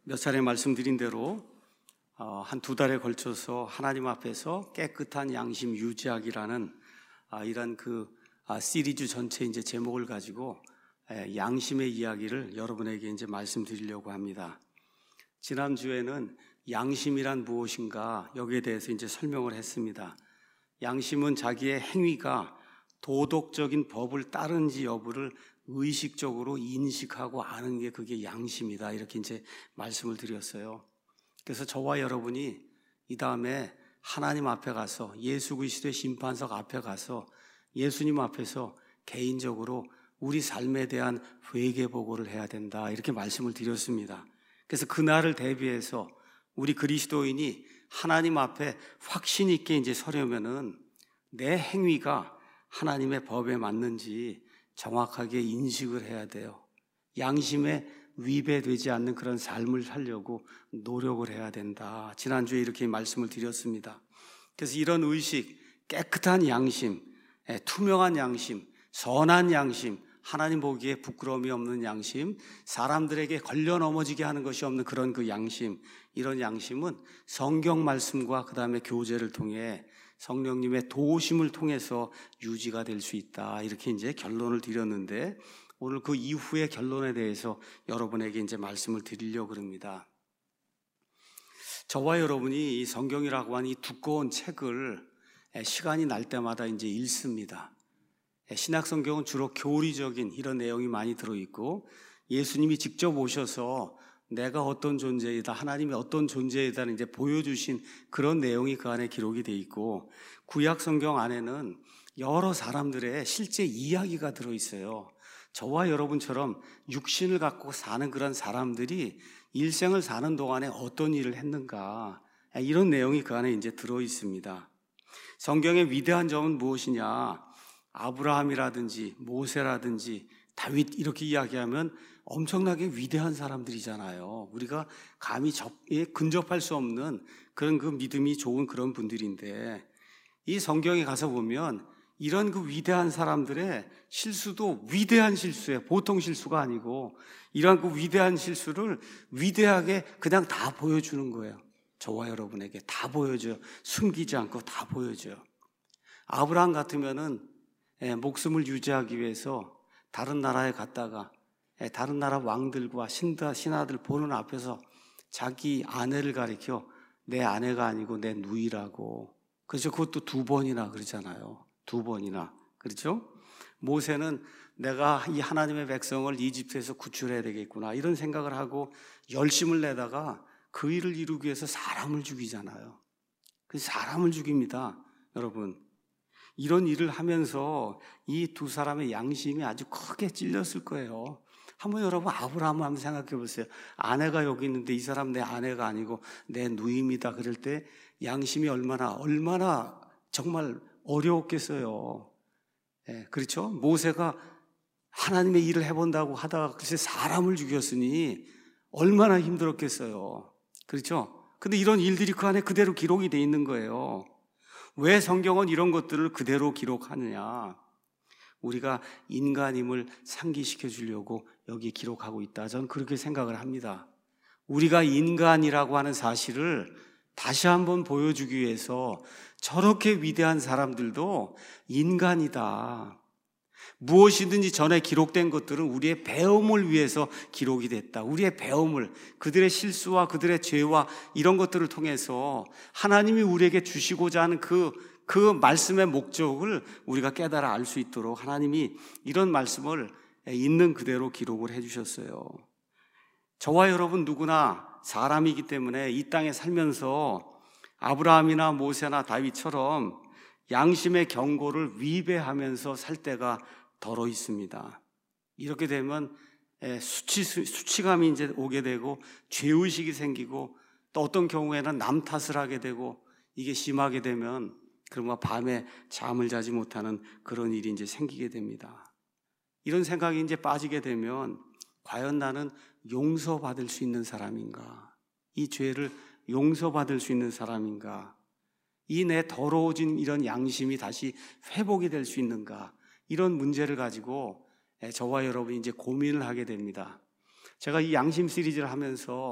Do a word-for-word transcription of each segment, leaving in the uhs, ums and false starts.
몇 차례 말씀드린 대로 한 두 달에 걸쳐서 하나님 앞에서 깨끗한 양심 유지하기라는 이런 그 시리즈 전체 이제 제목을 가지고 양심의 이야기를 여러분에게 이제 말씀드리려고 합니다. 지난주에는 양심이란 무엇인가 여기에 대해서 이제 설명을 했습니다. 양심은 자기의 행위가 도덕적인 법을 따르는지 여부를 의식적으로 인식하고 아는 게 그게 양심이다, 이렇게 이제 말씀을 드렸어요. 그래서 저와 여러분이 이 다음에 하나님 앞에 가서 예수 그리스도의 심판석 앞에 가서 예수님 앞에서 개인적으로 우리 삶에 대한 회개 보고를 해야 된다, 이렇게 말씀을 드렸습니다. 그래서 그날을 대비해서 우리 그리스도인이 하나님 앞에 확신 있게 이제 서려면은 내 행위가 하나님의 법에 맞는지 정확하게 인식을 해야 돼요. 양심에 위배되지 않는 그런 삶을 살려고 노력을 해야 된다. 지난주에 이렇게 말씀을 드렸습니다. 그래서 이런 의식, 깨끗한 양심, 투명한 양심, 선한 양심, 하나님 보기에 부끄러움이 없는 양심, 사람들에게 걸려 넘어지게 하는 것이 없는 그런 그 양심, 이런 양심은 성경 말씀과 그 다음에 교제를 통해 성령님의 도우심을 통해서 유지가 될 수 있다, 이렇게 이제 결론을 드렸는데, 오늘 그 이후의 결론에 대해서 여러분에게 이제 말씀을 드리려고 합니다. 저와 여러분이 이 성경이라고 하는 이 두꺼운 책을 시간이 날 때마다 이제 읽습니다. 신약 성경은 주로 교리적인 이런 내용이 많이 들어있고, 예수님이 직접 오셔서 내가 어떤 존재이다, 하나님이 어떤 존재이다를 이제 보여주신 그런 내용이 그 안에 기록이 돼 있고, 구약 성경 안에는 여러 사람들의 실제 이야기가 들어있어요. 저와 여러분처럼 육신을 갖고 사는 그런 사람들이 일생을 사는 동안에 어떤 일을 했는가, 이런 내용이 그 안에 이제 들어있습니다. 성경의 위대한 점은 무엇이냐? 아브라함이라든지 모세라든지 다윗, 이렇게 이야기하면 엄청나게 위대한 사람들이잖아요. 우리가 감히 접에 근접할 수 없는 그런 그 믿음이 좋은 그런 분들인데, 이 성경에 가서 보면 이런 그 위대한 사람들의 실수도 위대한 실수예요. 보통 실수가 아니고 이런 그 위대한 실수를 위대하게 그냥 다 보여주는 거예요. 저와 여러분에게 다 보여줘요. 숨기지 않고 다 보여줘요. 아브라함 같으면은 목숨을 유지하기 위해서 다른 나라에 갔다가 다른 나라 왕들과 신하, 신하들 보는 앞에서 자기 아내를 가리켜 내 아내가 아니고 내 누이라고, 그래서 그것도 두 번이나 그러잖아요. 두 번이나. 그렇죠? 모세는 내가 이 하나님의 백성을 이집트에서 구출해야 되겠구나, 이런 생각을 하고 열심을 내다가 그 일을 이루기 위해서 사람을 죽이잖아요. 그래서 사람을 죽입니다. 여러분, 이런 일을 하면서 이 두 사람의 양심이 아주 크게 찔렸을 거예요. 한번 여러분 아브라함을 한번 생각해 보세요. 아내가 여기 있는데 이 사람 내 아내가 아니고 내 누이입니다. 그럴 때 양심이 얼마나 얼마나 정말 어려웠겠어요. 예, 그렇죠? 모세가 하나님의 일을 해본다고 하다가 글쎄 사람을 죽였으니 얼마나 힘들었겠어요. 그렇죠? 근데 이런 일들이 그 안에 그대로 기록이 돼 있는 거예요. 왜 성경은 이런 것들을 그대로 기록하느냐? 우리가 인간임을 상기시켜 주려고 여기 기록하고 있다, 저는 그렇게 생각을 합니다. 우리가 인간이라고 하는 사실을 다시 한번 보여주기 위해서 저렇게 위대한 사람들도 인간이다, 무엇이든지 전에 기록된 것들은 우리의 배움을 위해서 기록이 됐다, 우리의 배움을, 그들의 실수와 그들의 죄와 이런 것들을 통해서 하나님이 우리에게 주시고자 하는 그, 그 말씀의 목적을 우리가 깨달아 알 수 있도록 하나님이 이런 말씀을 있는 그대로 기록을 해주셨어요. 저와 여러분 누구나 사람이기 때문에 이 땅에 살면서 아브라함이나 모세나 다윗처럼 양심의 경고를 위배하면서 살 때가 덜어 있습니다. 이렇게 되면 수치, 수치감이 이제 오게 되고 죄의식이 생기고, 또 어떤 경우에는 남 탓을 하게 되고, 이게 심하게 되면 그러면 밤에 잠을 자지 못하는 그런 일이 이제 생기게 됩니다. 이런 생각이 이제 빠지게 되면 과연 나는 용서받을 수 있는 사람인가? 이 죄를 용서받을 수 있는 사람인가? 이 내 더러워진 이런 양심이 다시 회복이 될 수 있는가? 이런 문제를 가지고 저와 여러분이 이제 고민을 하게 됩니다. 제가 이 양심 시리즈를 하면서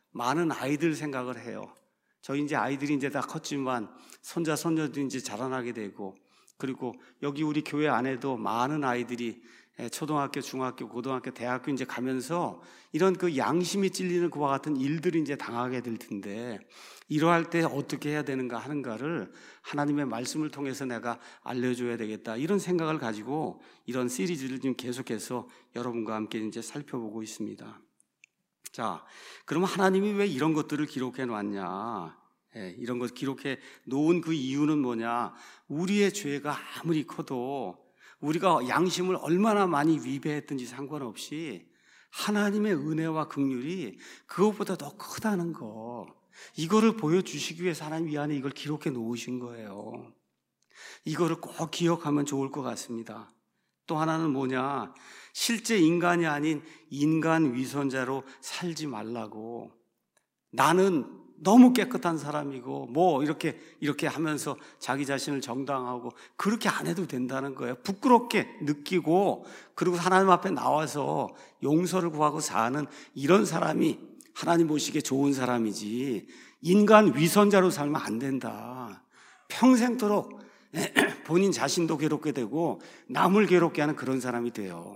많은 아이들 생각을 해요. 저희 이제 아이들이 이제 다 컸지만 손자 손녀도 이제 자라나게 되고, 그리고 여기 우리 교회 안에도 많은 아이들이 초등학교, 중학교, 고등학교, 대학교 이제 가면서 이런 그 양심이 찔리는 그와 같은 일들을 이제 당하게 될 텐데, 이러할 때 어떻게 해야 되는가 하는가를 하나님의 말씀을 통해서 내가 알려줘야 되겠다, 이런 생각을 가지고 이런 시리즈를 지금 계속해서 여러분과 함께 이제 살펴보고 있습니다. 자, 그러면 하나님이 왜 이런 것들을 기록해 놨냐? 예, 이런 것 기록해 놓은 그 이유는 뭐냐? 우리의 죄가 아무리 커도, 우리가 양심을 얼마나 많이 위배했든지 상관없이 하나님의 은혜와 긍휼이 그것보다 더 크다는 거, 이거를 보여주시기 위해서 하나님 이 안에 이걸 기록해 놓으신 거예요. 이거를 꼭 기억하면 좋을 것 같습니다. 또 하나는 뭐냐? 실제 인간이 아닌 인간 위선자로 살지 말라고. 나는 너무 깨끗한 사람이고 뭐 이렇게 이렇게 하면서 자기 자신을 정당하고 그렇게 안 해도 된다는 거예요. 부끄럽게 느끼고, 그리고 하나님 앞에 나와서 용서를 구하고 사는 이런 사람이 하나님 보시기에 좋은 사람이지, 인간 위선자로 살면 안 된다. 평생토록 본인 자신도 괴롭게 되고 남을 괴롭게 하는 그런 사람이 돼요.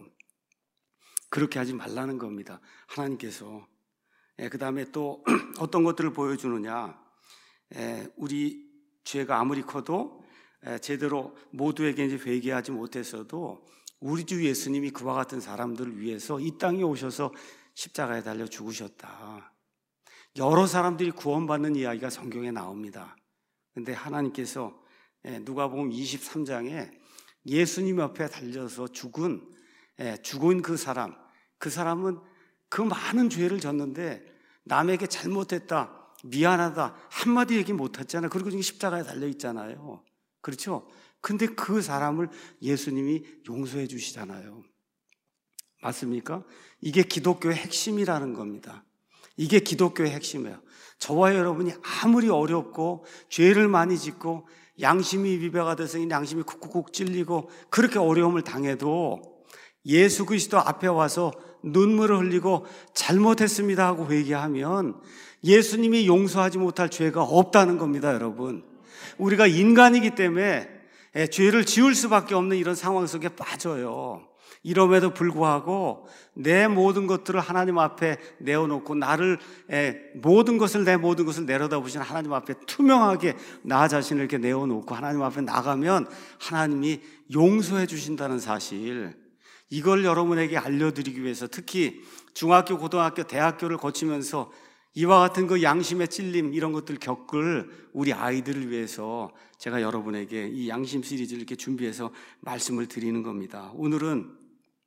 그렇게 하지 말라는 겁니다, 하나님께서. 예, 그 다음에 또 어떤 것들을 보여주느냐? 예, 우리 죄가 아무리 커도 예, 제대로 모두에게 이제 회개하지 못했어도 우리 주 예수님이 그와 같은 사람들을 위해서 이 땅에 오셔서 십자가에 달려 죽으셨다. 여러 사람들이 구원받는 이야기가 성경에 나옵니다. 근데 하나님께서 예, 누가복음 이십삼 장에 예수님 옆에 달려서 죽은 예, 죽은 그 사람, 그 사람은 그 많은 죄를 졌는데 남에게 잘못했다, 미안하다 한마디 얘기 못했잖아요. 그리고 지금 십자가에 달려있잖아요. 그렇죠? 근데 그 사람을 예수님이 용서해 주시잖아요. 맞습니까? 이게 기독교의 핵심이라는 겁니다. 이게 기독교의 핵심이에요. 저와 여러분이 아무리 어렵고 죄를 많이 짓고 양심이 위배가 돼서 이 양심이 쿡쿡쿡 찔리고 그렇게 어려움을 당해도 예수 그리스도 앞에 와서 눈물을 흘리고 잘못했습니다 하고 회개하면 예수님이 용서하지 못할 죄가 없다는 겁니다, 여러분. 우리가 인간이기 때문에 죄를 지을 수밖에 없는 이런 상황 속에 빠져요. 이럼에도 불구하고 내 모든 것들을 하나님 앞에 내어놓고 나를 모든 것을 내 모든 것을 내려다보시는 하나님 앞에 투명하게 나 자신을 이렇게 내어놓고 하나님 앞에 나가면 하나님이 용서해 주신다는 사실, 이걸 여러분에게 알려드리기 위해서, 특히 중학교, 고등학교, 대학교를 거치면서 이와 같은 그 양심의 찔림 이런 것들 겪을 우리 아이들을 위해서 제가 여러분에게 이 양심 시리즈를 이렇게 준비해서 말씀을 드리는 겁니다. 오늘은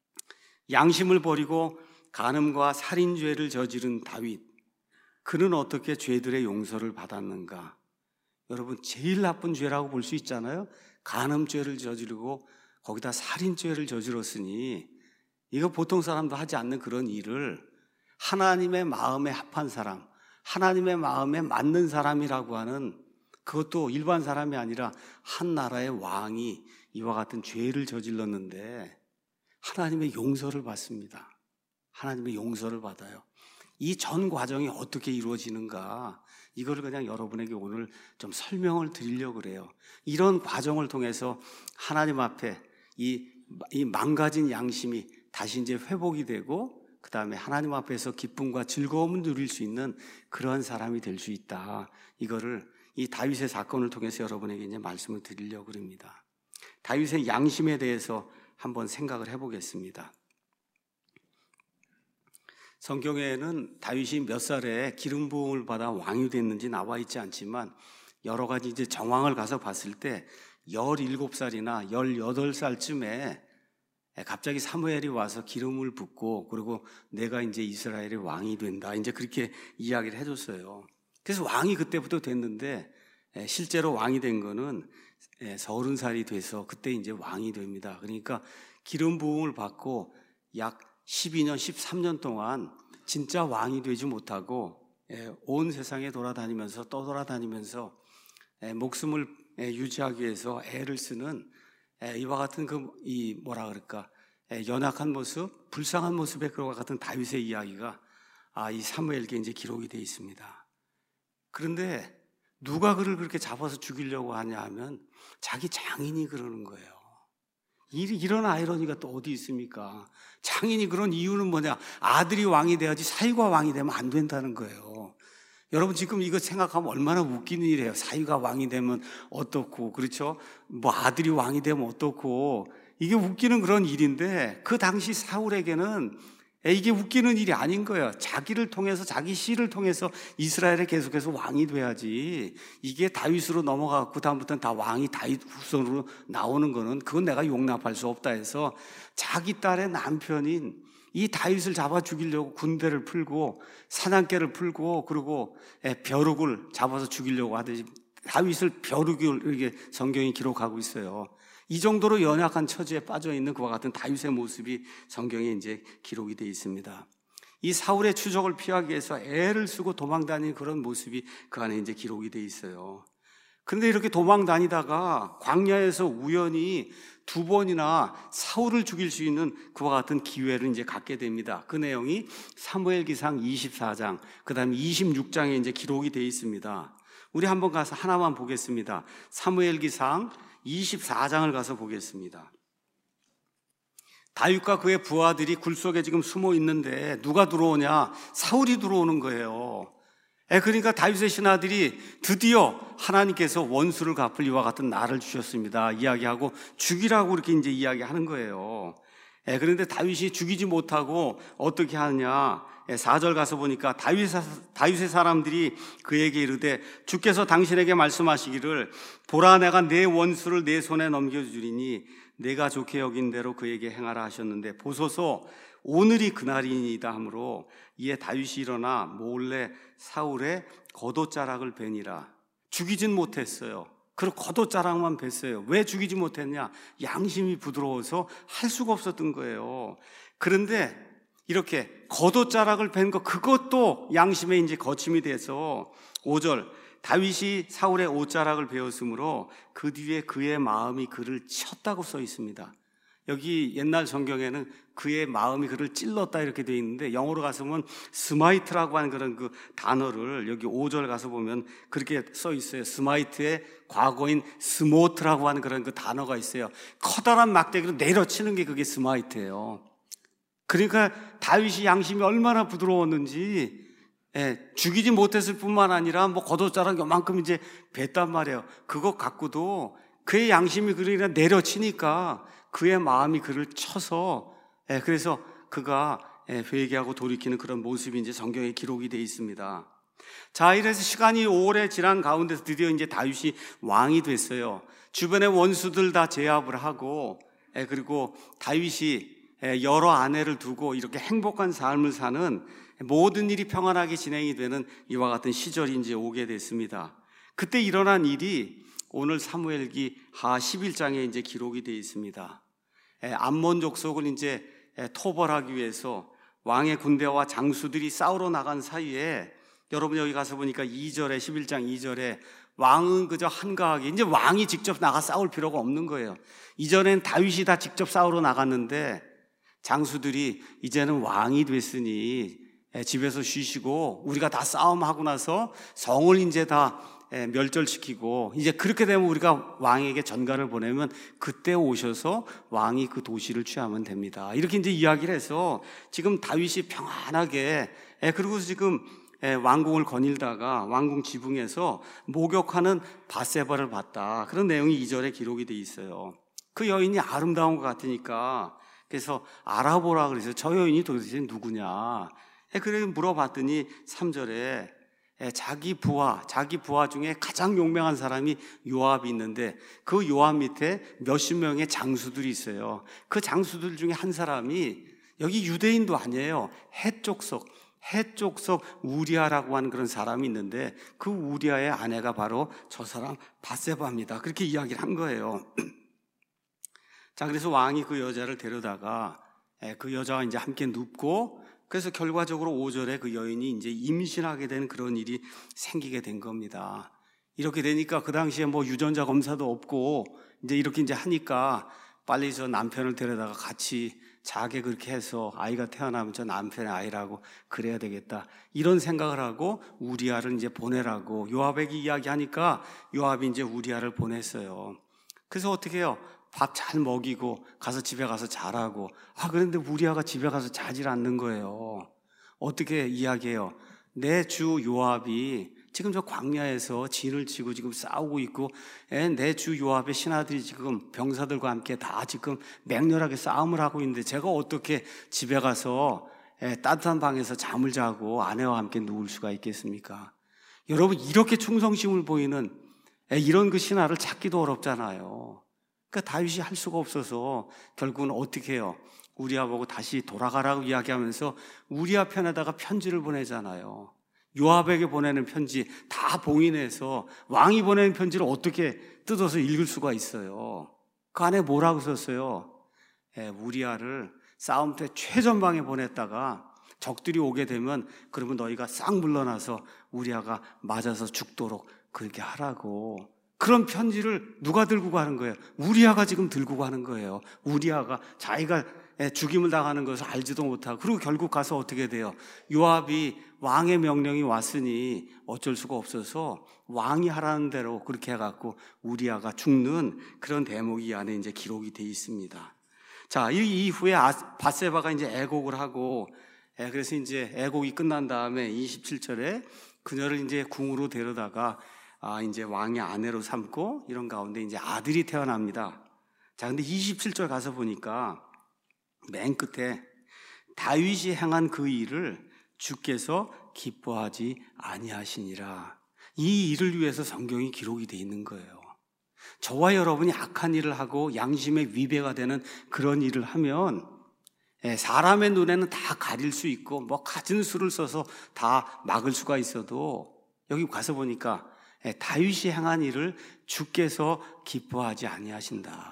양심을 버리고 간음과 살인죄를 저지른 다윗, 그는 어떻게 죄들의 용서를 받았는가? 여러분, 제일 나쁜 죄라고 볼 수 있잖아요. 간음죄를 저지르고 거기다 살인죄를 저질렀으니 이거 보통 사람도 하지 않는 그런 일을 하나님의 마음에 합한 사람, 하나님의 마음에 맞는 사람이라고 하는, 그것도 일반 사람이 아니라 한 나라의 왕이 이와 같은 죄를 저질렀는데 하나님의 용서를 받습니다. 하나님의 용서를 받아요. 이 전 과정이 어떻게 이루어지는가, 이거를 그냥 여러분에게 오늘 좀 설명을 드리려고 그래요. 이런 과정을 통해서 하나님 앞에 이, 이 망가진 양심이 다시 이제 회복이 되고, 그 다음에 하나님 앞에서 기쁨과 즐거움을 누릴 수 있는 그런 사람이 될 수 있다. 이거를 이 다윗의 사건을 통해서 여러분에게 이제 말씀을 드리려고 합니다. 다윗의 양심에 대해서 한번 생각을 해보겠습니다. 성경에는 다윗이 몇 살에 기름 부음을 받아 왕이 됐는지 나와 있지 않지만 여러 가지 이제 정황을 가서 봤을 때 열일곱 살이나 열여덟 살쯤에 갑자기 사무엘이 와서 기름을 붓고, 그리고 내가 이제 이스라엘의 왕이 된다, 이제 그렇게 이야기를 해줬어요. 그래서 왕이 그때부터 됐는데 실제로 왕이 된 거는 서른 살이 돼서 그때 이제 왕이 됩니다. 그러니까 기름 부음을 받고 약 십이 년, 십삼 년 동안 진짜 왕이 되지 못하고 온 세상에 돌아다니면서 떠돌아다니면서 목숨을 유지하기 위해서 애를 쓰는 이와 같은 그 이 뭐라 그럴까, 연약한 모습, 불쌍한 모습의 그와 같은 다윗의 이야기가 아, 이 사무엘기에 이제 기록이 되어 있습니다. 그런데 누가 그를 그렇게 잡아서 죽이려고 하냐 하면 자기 장인이 그러는 거예요. 이런 아이러니가 또 어디 있습니까? 장인이 그런 이유는 뭐냐? 아들이 왕이 돼야지 사위가 왕이 되면 안 된다는 거예요. 여러분 지금 이거 생각하면 얼마나 웃기는 일이에요. 사위가 왕이 되면 어떻고, 그렇죠? 뭐 아들이 왕이 되면 어떻고, 이게 웃기는 그런 일인데 그 당시 사울에게는 이게 웃기는 일이 아닌 거예요. 자기를 통해서, 자기 씨를 통해서 이스라엘에 계속해서 왕이 돼야지. 이게 다윗으로 넘어가고 그 다음부터는 다 왕이 다윗 후손으로 나오는 거는 그건 내가 용납할 수 없다 해서 자기 딸의 남편인 이 다윗을 잡아 죽이려고 군대를 풀고 사냥개를 풀고 그리고 벼룩을 잡아서 죽이려고 하듯이 다윗을 벼룩을 이렇게 성경이 기록하고 있어요. 이 정도로 연약한 처지에 빠져 있는 그와 같은 다윗의 모습이 성경에 이제 기록이 되어 있습니다. 이 사울의 추적을 피하기 위해서 애를 쓰고 도망 다니는 그런 모습이 그 안에 이제 기록이 되어 있어요. 그런데 이렇게 도망 다니다가 광야에서 우연히 두 번이나 사울을 죽일 수 있는 그와 같은 기회를 이제 갖게 됩니다. 그 내용이 사무엘기상 이십사 장, 그 다음에 이십육 장에 이제 기록이 되어 있습니다. 우리 한번 가서 하나만 보겠습니다. 사무엘기상 이십사 장을 가서 보겠습니다. 다윗과 그의 부하들이 굴 속에 지금 숨어 있는데 누가 들어오냐? 사울이 들어오는 거예요. 그러니까 다윗의 신하들이 드디어 하나님께서 원수를 갚을 이와 같은 날을 주셨습니다 이야기하고 죽이라고 이렇게 이제 이야기하는 거예요. 그런데 다윗이 죽이지 못하고 어떻게 하느냐? 사 절 가서 보니까 다윗, 다윗의 사람들이 그에게 이르되 주께서 당신에게 말씀하시기를 보라 내가 내 원수를 내 손에 넘겨주리니 내가 좋게 여긴 대로 그에게 행하라 하셨는데 보소서 오늘이 그날이니이다 하므로 이에 다윗이 일어나 몰래 사울의 겉옷자락을 베니라. 죽이진 못했어요. 그리고 겉옷자락만 뱄어요. 왜 죽이지 못했냐? 양심이 부드러워서 할 수가 없었던 거예요. 그런데 이렇게 겉옷자락을 벤 거 그것도 양심에 이제 거침이 돼서 오 절 다윗이 사울의 옷자락을 베었으므로 그 뒤에 그의 마음이 그를 쳤다고 써 있습니다. 여기 옛날 성경에는 그의 마음이 그를 찔렀다 이렇게 되어 있는데 영어로 가서 보면 스마이트라고 하는 그런 그 단어를 여기 오 절 가서 보면 그렇게 써 있어요. 스마이트의 과거인 스모트라고 하는 그런 그 단어가 있어요. 커다란 막대기로 내려치는 게 그게 스마이트예요. 그러니까 다윗이 양심이 얼마나 부드러웠는지 예, 죽이지 못했을 뿐만 아니라 뭐 겉옷자락 요만큼 이제 뱄단 말이에요. 그것 갖고도 그의 양심이 그러니까 내려치니까 그의 마음이 그를 쳐서 예, 그래서 그가 예, 회개하고 돌이키는 그런 모습이 이제 성경에 기록이 되어 있습니다. 자, 이래서 시간이 오래 지난 가운데서 드디어 이제 다윗이 왕이 됐어요. 주변의 원수들 다 제압을 하고 예, 그리고 다윗이 여러 아내를 두고 이렇게 행복한 삶을 사는 모든 일이 평안하게 진행이 되는 이와 같은 시절이 이제 오게 됐습니다. 그때 일어난 일이 오늘 사무엘기 하 십일 장에 이제 기록이 되어 있습니다. 암몬 족속을 이제 토벌하기 위해서 왕의 군대와 장수들이 싸우러 나간 사이에 여러분 여기 가서 보니까 이 절에 십일 장 이 절에 왕은 그저 한가하게 이제 왕이 직접 나가 싸울 필요가 없는 거예요. 이전엔 다윗이 다 직접 싸우러 나갔는데 장수들이 이제는 왕이 됐으니 집에서 쉬시고 우리가 다 싸움하고 나서 성을 이제 다 멸절시키고 이제 그렇게 되면 우리가 왕에게 전가를 보내면 그때 오셔서 왕이 그 도시를 취하면 됩니다. 이렇게 이제 이야기를 해서 지금 다윗이 평안하게 그리고 지금 왕궁을 거닐다가 왕궁 지붕에서 목욕하는 밧세바를 봤다. 그런 내용이 이 절에 기록이 돼 있어요. 그 여인이 아름다운 것 같으니까 그래서 알아보라 그래서 저 여인이 도대체 누구냐? 그래 물어봤더니 삼 절에 자기 부하, 자기 부하 중에 가장 용맹한 사람이 요압이 있는데 그 요압 밑에 몇십 명의 장수들이 있어요. 그 장수들 중에 한 사람이 여기 유대인도 아니에요. 헷족속, 헷족속 우리아라고 하는 그런 사람이 있는데 그 우리아의 아내가 바로 저 사람 밧세바입니다. 그렇게 이야기를 한 거예요. 자, 그래서 왕이 그 여자를 데려다가 그 여자와 이제 함께 눕고 그래서 결과적으로 오 절에 그 여인이 이제 임신하게 되는 그런 일이 생기게 된 겁니다. 이렇게 되니까 그 당시에 뭐 유전자 검사도 없고 이제 이렇게 이제 하니까 빨리 저 남편을 데려다가 같이 자게 그렇게 해서 아이가 태어나면 저 남편의 아이라고 그래야 되겠다, 이런 생각을 하고 우리아를 이제 보내라고 요압에게 이야기하니까 요압이 이제 우리아를 보냈어요. 그래서 어떻게 해요? 밥 잘 먹이고 가서 집에 가서 자라고. 아, 그런데 우리아가 집에 가서 자질 않는 거예요. 어떻게 이야기해요? 내 주 요압이 지금 저 광야에서 진을 치고 지금 싸우고 있고, 내 주 요압의 신하들이 지금 병사들과 함께 다 지금 맹렬하게 싸움을 하고 있는데 제가 어떻게 집에 가서 따뜻한 방에서 잠을 자고 아내와 함께 누울 수가 있겠습니까? 여러분, 이렇게 충성심을 보이는 이런 그 신하를 찾기도 어렵잖아요. 그러니까 다윗이 할 수가 없어서 결국은 어떻게 해요? 우리아 보고 다시 돌아가라고 이야기하면서 우리아 편에다가 편지를 보내잖아요. 요압에게 보내는 편지 다 봉인해서 왕이 보내는 편지를 어떻게 뜯어서 읽을 수가 있어요? 그 안에 뭐라고 썼어요? 예, 우리아를 싸움터 최전방에 보냈다가 적들이 오게 되면 그러면 너희가 싹 물러나서 우리아가 맞아서 죽도록 그렇게 하라고. 그런 편지를 누가 들고 가는 거예요? 우리아가 지금 들고 가는 거예요. 우리아가 자기가 죽임을 당하는 것을 알지도 못하고, 그리고 결국 가서 어떻게 돼요? 요압이 왕의 명령이 왔으니 어쩔 수가 없어서 왕이 하라는 대로 그렇게 해갖고 우리아가 죽는 그런 대목이 이 안에 이제 기록이 돼 있습니다. 자, 이 이후에 밧세바가 이제 애곡을 하고, 그래서 이제 애곡이 끝난 다음에 이십칠 절에 그녀를 이제 궁으로 데려다가 아, 이제 왕의 아내로 삼고 이런 가운데 이제 아들이 태어납니다. 자, 근데 이십칠 절 가서 보니까 맨 끝에 다윗이 행한 그 일을 주께서 기뻐하지 아니하시니라. 이 일을 위해서 성경이 기록이 되어 있는 거예요. 저와 여러분이 악한 일을 하고 양심의 위배가 되는 그런 일을 하면 사람의 눈에는 다 가릴 수 있고 뭐 갖은 수를 써서 다 막을 수가 있어도, 여기 가서 보니까 다윗이 행한 일을 주께서 기뻐하지 아니하신다.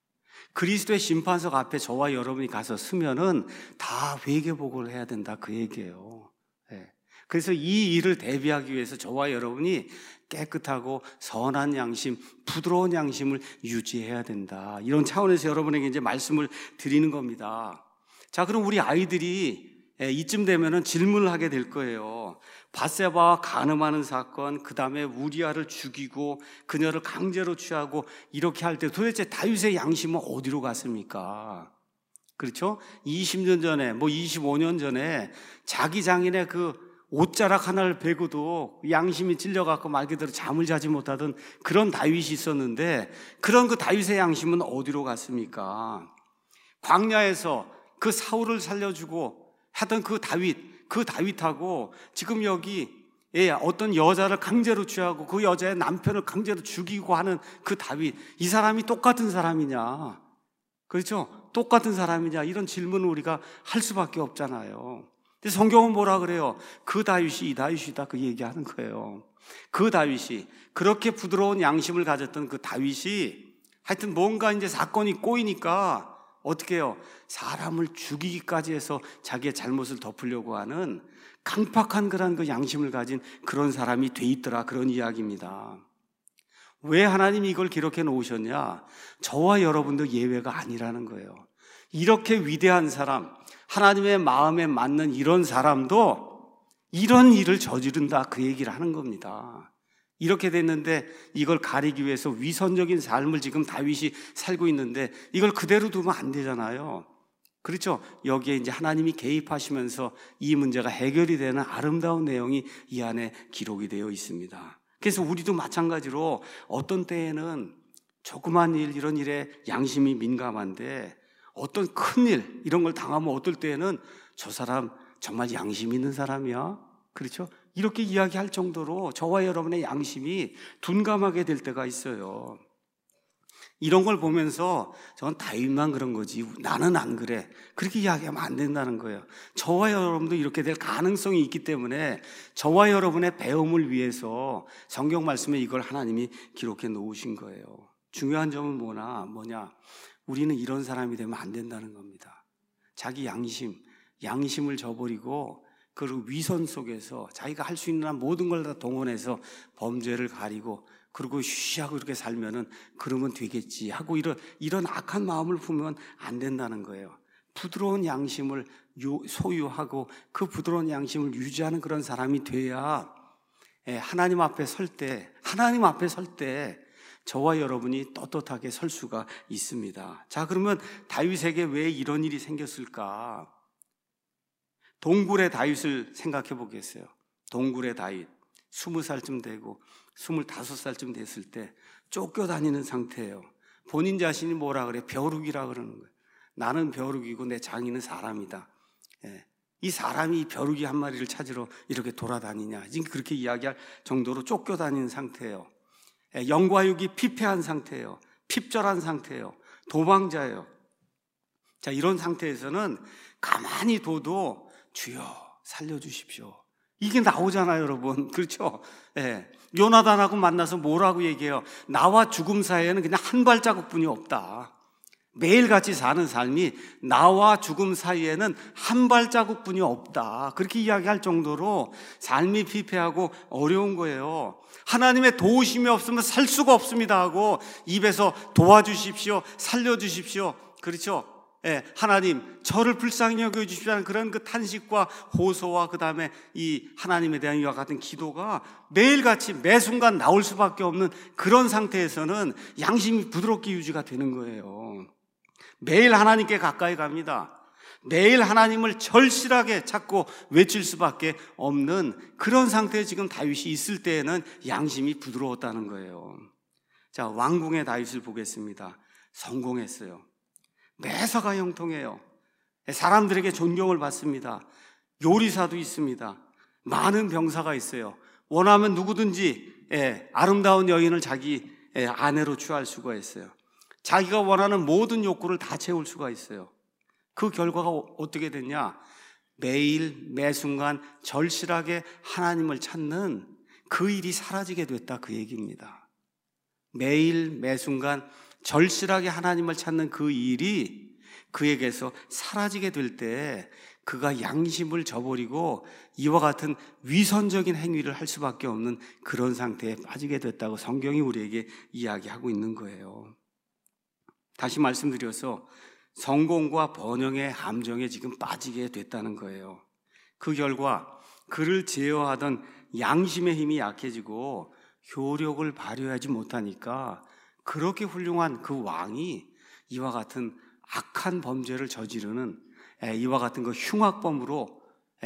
그리스도의 심판석 앞에 저와 여러분이 가서 서면은 다 회개복을 해야 된다, 그 얘기예요. 그래서 이 일을 대비하기 위해서 저와 여러분이 깨끗하고 선한 양심, 부드러운 양심을 유지해야 된다, 이런 차원에서 여러분에게 이제 말씀을 드리는 겁니다. 자, 그럼 우리 아이들이 이쯤 되면은 질문을 하게 될 거예요. 밧세바와 간음하는 사건, 그 다음에 우리아를 죽이고 그녀를 강제로 취하고 이렇게 할 때 도대체 다윗의 양심은 어디로 갔습니까? 그렇죠? 이십 년 전에, 뭐 이십오 년 전에 자기 장인의 그 옷자락 하나를 베고도 양심이 찔려갖고 말 그대로 잠을 자지 못하던 그런 다윗이 있었는데, 그런 그 다윗의 양심은 어디로 갔습니까? 광야에서 그 사울을 살려주고 하던 그 다윗, 그 다윗하고 지금 여기 어떤 여자를 강제로 취하고 그 여자의 남편을 강제로 죽이고 하는 그 다윗, 이 사람이 똑같은 사람이냐? 그렇죠? 똑같은 사람이냐? 이런 질문을 우리가 할 수밖에 없잖아요. 근데 성경은 뭐라 그래요? 그 다윗이 이 다윗이다, 그 얘기하는 거예요. 그 다윗이, 그렇게 부드러운 양심을 가졌던 그 다윗이 하여튼 뭔가 이제 사건이 꼬이니까 어떻게 해요? 사람을 죽이기까지 해서 자기의 잘못을 덮으려고 하는 강팍한 그런 그 양심을 가진 그런 사람이 돼 있더라, 그런 이야기입니다. 왜 하나님이 이걸 기록해 놓으셨냐? 저와 여러분도 예외가 아니라는 거예요. 이렇게 위대한 사람, 하나님의 마음에 맞는 이런 사람도 이런 일을 저지른다, 그 얘기를 하는 겁니다. 이렇게 됐는데 이걸 가리기 위해서 위선적인 삶을 지금 다윗이 살고 있는데 이걸 그대로 두면 안 되잖아요. 그렇죠? 여기에 이제 하나님이 개입하시면서 이 문제가 해결이 되는 아름다운 내용이 이 안에 기록이 되어 있습니다. 그래서 우리도 마찬가지로 어떤 때에는 조그만 일, 이런 일에 양심이 민감한데 어떤 큰 일, 이런 걸 당하면 어떨 때에는 저 사람 정말 양심 있는 사람이야? 그렇죠? 이렇게 이야기할 정도로 저와 여러분의 양심이 둔감하게 될 때가 있어요. 이런 걸 보면서 저는 다윗만 그런 거지 나는 안 그래, 그렇게 이야기하면 안 된다는 거예요. 저와 여러분도 이렇게 될 가능성이 있기 때문에 저와 여러분의 배움을 위해서 성경 말씀에 이걸 하나님이 기록해 놓으신 거예요. 중요한 점은 뭐나 뭐냐, 우리는 이런 사람이 되면 안 된다는 겁니다. 자기 양심, 양심을 저버리고 그 위선 속에서 자기가 할 수 있는 한 모든 걸 다 동원해서 범죄를 가리고 그리고 쉬하고 이렇게 살면은 그러면 되겠지 하고 이런 이런 악한 마음을 품으면 안 된다는 거예요. 부드러운 양심을 소유하고 그 부드러운 양심을 유지하는 그런 사람이 돼야 하나님 앞에 설 때, 하나님 앞에 설 때 저와 여러분이 떳떳하게 설 수가 있습니다. 자, 그러면 다윗에게 왜 이런 일이 생겼을까? 동굴의 다윗을 생각해 보겠어요. 동굴의 다윗, 스무 살쯤 되고 스물다섯 살쯤 됐을 때 쫓겨다니는 상태예요. 본인 자신이 뭐라 그래? 벼룩이라 그러는 거예요. 나는 벼룩이고 내 장인은 사람이다. 예. 이 사람이 벼룩이 한 마리를 찾으러 이렇게 돌아다니냐, 지금 그렇게 이야기할 정도로 쫓겨다니는 상태예요. 예. 영과 육이 피폐한 상태예요. 핍절한 상태예요. 도망자예요. 자, 이런 상태에서는 가만히 둬도 주여 살려주십시오, 이게 나오잖아요, 여러분. 그렇죠? 예. 요나단하고 만나서 뭐라고 얘기해요? 나와 죽음 사이에는 그냥 한 발자국뿐이 없다. 매일같이 사는 삶이 나와 죽음 사이에는 한 발자국뿐이 없다. 그렇게 이야기할 정도로 삶이 피폐하고 어려운 거예요. 하나님의 도우심이 없으면 살 수가 없습니다 하고 입에서 도와주십시오, 살려주십시오, 그렇죠? 예, 하나님 저를 불쌍히 여겨주십시오, 그런 그 탄식과 호소와 그 다음에 이 하나님에 대한 이와 같은 기도가 매일같이 매 순간 나올 수밖에 없는 그런 상태에서는 양심이 부드럽게 유지가 되는 거예요. 매일 하나님께 가까이 갑니다. 매일 하나님을 절실하게 찾고 외칠 수밖에 없는 그런 상태에 지금 다윗이 있을 때에는 양심이 부드러웠다는 거예요. 자, 왕궁의 다윗을 보겠습니다. 성공했어요. 매사가 형통해요. 사람들에게 존경을 받습니다. 요리사도 있습니다. 많은 병사가 있어요. 원하면 누구든지 예, 아름다운 여인을 자기 예, 아내로 취할 수가 있어요. 자기가 원하는 모든 욕구를 다 채울 수가 있어요. 그 결과가 어떻게 됐냐? 매일 매순간 절실하게 하나님을 찾는 그 일이 사라지게 됐다, 그 얘기입니다. 매일 매순간 절실하게 하나님을 찾는 그 일이 그에게서 사라지게 될 때 그가 양심을 저버리고 이와 같은 위선적인 행위를 할 수밖에 없는 그런 상태에 빠지게 됐다고 성경이 우리에게 이야기하고 있는 거예요. 다시 말씀드려서 성공과 번영의 함정에 지금 빠지게 됐다는 거예요. 그 결과 그를 제어하던 양심의 힘이 약해지고 효력을 발휘하지 못하니까 그렇게 훌륭한 그 왕이 이와 같은 악한 범죄를 저지르는 이와 같은 그 흉악범으로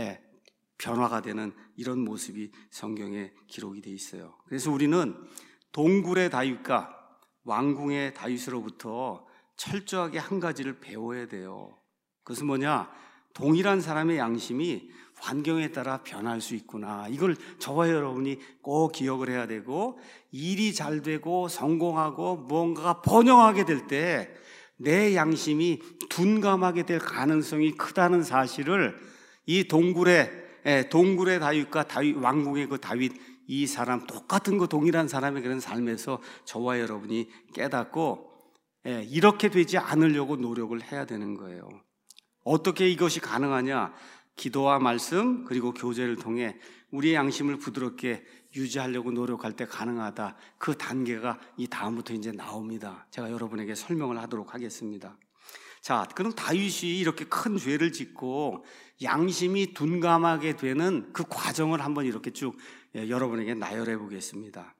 변화가 되는 이런 모습이 성경에 기록이 되어 있어요. 그래서 우리는 동굴의 다윗과 왕궁의 다윗으로부터 철저하게 한 가지를 배워야 돼요. 그것은 뭐냐? 동일한 사람의 양심이 환경에 따라 변할 수 있구나. 이걸 저와 여러분이 꼭 기억을 해야 되고, 일이 잘 되고 성공하고 무언가가 번영하게 될 때 내 양심이 둔감하게 될 가능성이 크다는 사실을 이 동굴의 동굴의 다윗과 다윗 왕궁의 그 다윗, 이 사람 똑같은 그 동일한 사람의 그런 삶에서 저와 여러분이 깨닫고 이렇게 되지 않으려고 노력을 해야 되는 거예요. 어떻게 이것이 가능하냐? 기도와 말씀 그리고 교제를 통해 우리의 양심을 부드럽게 유지하려고 노력할 때 가능하다. 그 단계가 이 다음부터 이제 나옵니다. 제가 여러분에게 설명을 하도록 하겠습니다. 자, 그럼 다윗이 이렇게 큰 죄를 짓고 양심이 둔감하게 되는 그 과정을 한번 이렇게 쭉 여러분에게 나열해 보겠습니다.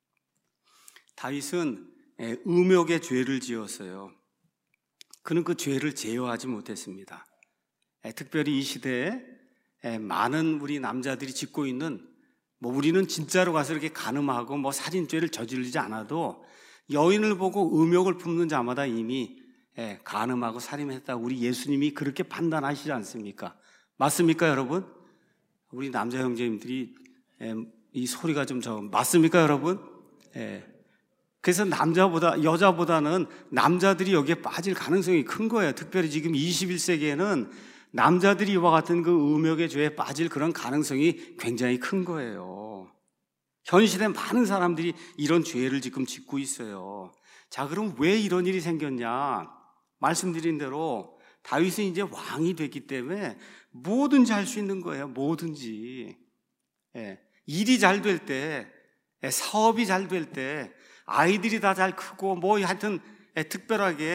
다윗은 음욕의 죄를 지었어요. 그는 그 죄를 제어하지 못했습니다. 특별히 이 시대에 많은 우리 남자들이 짓고 있는, 뭐 우리는 진짜로 가서 이렇게 간음하고 뭐 살인죄를 저지르지 않아도 여인을 보고 음욕을 품는 자마다 이미 간음하고 살인했다고 우리 예수님이 그렇게 판단하시지 않습니까? 맞습니까, 여러분? 우리 남자 형제님들이 이 소리가 좀 저 맞습니까, 여러분? 그래서 남자보다 여자보다는 남자들이 여기에 빠질 가능성이 큰 거예요. 특별히 지금 이십일 세기에는 남자들이 이와 같은 그 음욕의 죄에 빠질 그런 가능성이 굉장히 큰 거예요. 현 시대 많은 사람들이 이런 죄를 지금 짓고 있어요. 자, 그럼 왜 이런 일이 생겼냐? 말씀드린 대로 다윗은 이제 왕이 됐기 때문에 뭐든지 할 수 있는 거예요. 뭐든지. 예. 일이 잘 될 때, 사업이 잘 될 때, 아이들이 다 잘 크고 뭐 하여튼 특별하게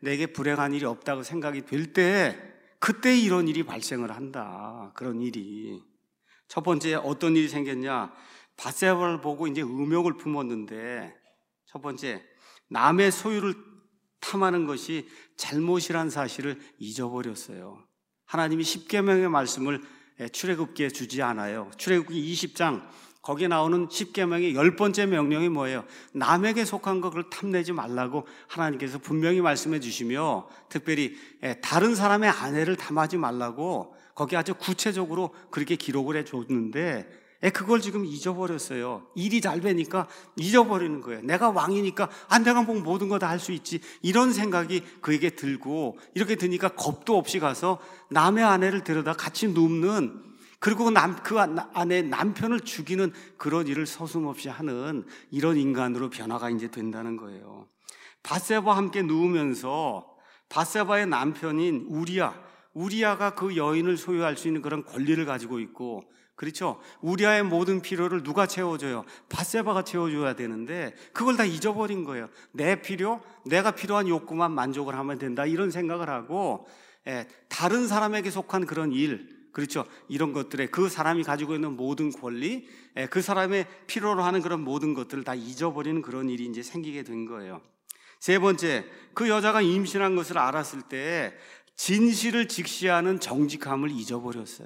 내게 불행한 일이 없다고 생각이 될 때 그때 이런 일이 발생을 한다. 그런 일이. 첫 번째 어떤 일이 생겼냐? 밧세바를 보고 이제 음욕을 품었는데, 첫 번째 남의 소유를 탐하는 것이 잘못이란 사실을 잊어버렸어요. 하나님이 십계명의 말씀을 출애굽기에 주지 않아요. 출애굽기 이십 장 거기에 나오는 십계명의 열 번째 명령이 뭐예요? 남에게 속한 것을 탐내지 말라고 하나님께서 분명히 말씀해 주시며, 특별히 다른 사람의 아내를 탐하지 말라고 거기 아주 구체적으로 그렇게 기록을 해 줬는데, 그걸 지금 잊어버렸어요. 일이 잘 되니까 잊어버리는 거예요. 내가 왕이니까 아 내가 뭐 모든 거 다 할 수 있지, 이런 생각이 그에게 들고, 이렇게 드니까 겁도 없이 가서 남의 아내를 데려다 같이 눕는, 그리고 남, 그 아내 남편을 죽이는 그런 일을 서슴없이 하는 이런 인간으로 변화가 이제 된다는 거예요. 밧세바와 함께 누우면서 밧세바의 남편인 우리야, 우리야가 그 여인을 소유할 수 있는 그런 권리를 가지고 있고, 그렇죠? 우리아의 모든 필요를 누가 채워줘요? 밧세바가 채워줘야 되는데 그걸 다 잊어버린 거예요. 내 필요, 내가 필요한 욕구만 만족을 하면 된다, 이런 생각을 하고, 예, 다른 사람에게 속한 그런 일, 그렇죠? 이런 것들에 그 사람이 가지고 있는 모든 권리, 예, 그 사람의 필요로 하는 그런 모든 것들을 다 잊어버리는 그런 일이 이제 생기게 된 거예요. 세 번째, 그 여자가 임신한 것을 알았을 때 진실을 직시하는 정직함을 잊어버렸어요.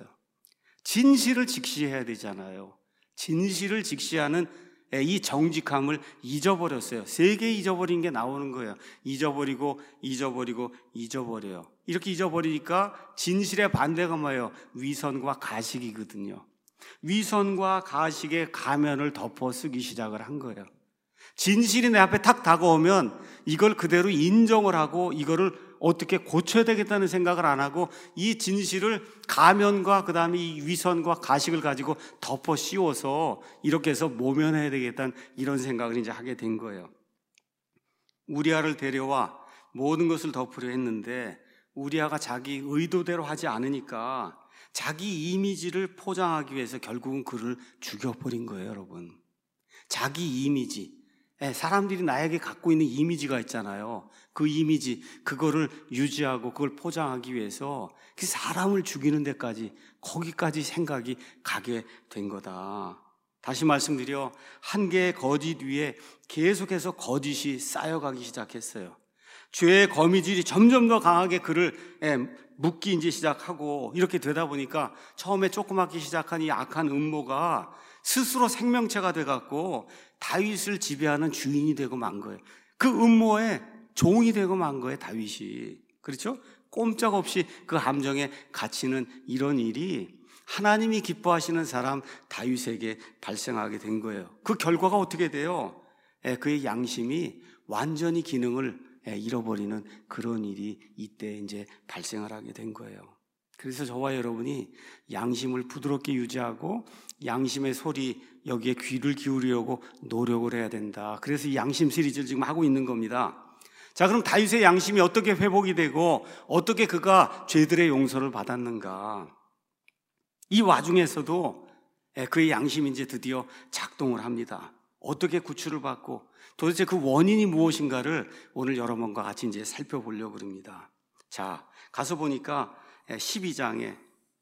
진실을 직시해야 되잖아요. 진실을 직시하는 이 정직함을 잊어버렸어요. 세 개 잊어버린 게 나오는 거예요. 잊어버리고 잊어버리고 잊어버려요. 이렇게 잊어버리니까 진실의 반대가 뭐예요? 위선과 가식이거든요. 위선과 가식의 가면을 덮어 쓰기 시작을 한 거예요. 진실이 내 앞에 탁 다가오면 이걸 그대로 인정을 하고 이거를 어떻게 고쳐야 되겠다는 생각을 안 하고 이 진실을 가면과 그 다음에 이 위선과 가식을 가지고 덮어 씌워서 이렇게 해서 모면해야 되겠다는 이런 생각을 이제 하게 된 거예요. 우리아를 데려와 모든 것을 덮으려 했는데 우리아가 자기 의도대로 하지 않으니까 자기 이미지를 포장하기 위해서 결국은 그를 죽여버린 거예요, 여러분. 자기 이미지. 사람들이 나에게 갖고 있는 이미지가 있잖아요. 그 이미지, 그거를 유지하고 그걸 포장하기 위해서 그 사람을 죽이는 데까지, 거기까지 생각이 가게 된 거다. 다시 말씀드려, 한 개의 거짓 위에 계속해서 거짓이 쌓여가기 시작했어요. 죄의 거미줄이 점점 더 강하게 그를 묶기 이제 시작하고, 이렇게 되다 보니까 처음에 조그맣게 시작한 이 악한 음모가 스스로 생명체가 돼갖고 다윗을 지배하는 주인이 되고 만 거예요. 그 음모에 종이 되고 만 거예요, 다윗이. 그렇죠? 꼼짝없이 그 함정에 갇히는 이런 일이 하나님이 기뻐하시는 사람 다윗에게 발생하게 된 거예요. 그 결과가 어떻게 돼요? 그의 양심이 완전히 기능을 잃어버리는 그런 일이 이때 이제 발생을 하게 된 거예요. 그래서 저와 여러분이 양심을 부드럽게 유지하고 양심의 소리, 여기에 귀를 기울이려고 노력을 해야 된다. 그래서 이 양심 시리즈를 지금 하고 있는 겁니다. 자, 그럼 다윗의 양심이 어떻게 회복이 되고 어떻게 그가 죄들의 용서를 받았는가? 이 와중에서도 그의 양심이 이제 드디어 작동을 합니다. 어떻게 구출을 받고 도대체 그 원인이 무엇인가를 오늘 여러분과 같이 이제 살펴보려고 합니다. 자, 가서 보니까 십이 장에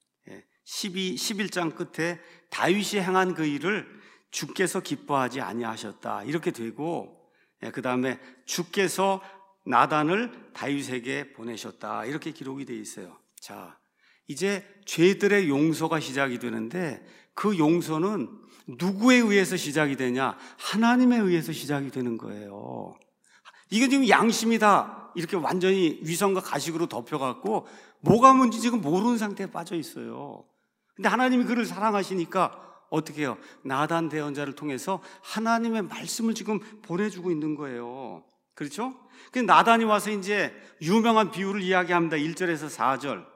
십이, 십일 장 끝에 다윗이 행한 그 일을 주께서 기뻐하지 아니하셨다, 이렇게 되고, 그 다음에 주께서 나단을 다윗에게 보내셨다, 이렇게 기록이 되어 있어요. 자, 이제 죄들의 용서가 시작이 되는데 그 용서는 누구에 의해서 시작이 되냐? 하나님에 의해서 시작이 되는 거예요. 이게 지금 양심이다, 이렇게 완전히 위선과 가식으로 덮여갖고 뭐가 뭔지 지금 모르는 상태에 빠져 있어요. 근데 하나님이 그를 사랑하시니까 어떻게 해요? 나단 대언자를 통해서 하나님의 말씀을 지금 보내주고 있는 거예요. 그렇죠? 그 나단이 와서 이제 유명한 비유를 이야기합니다. 일 절에서 사 절.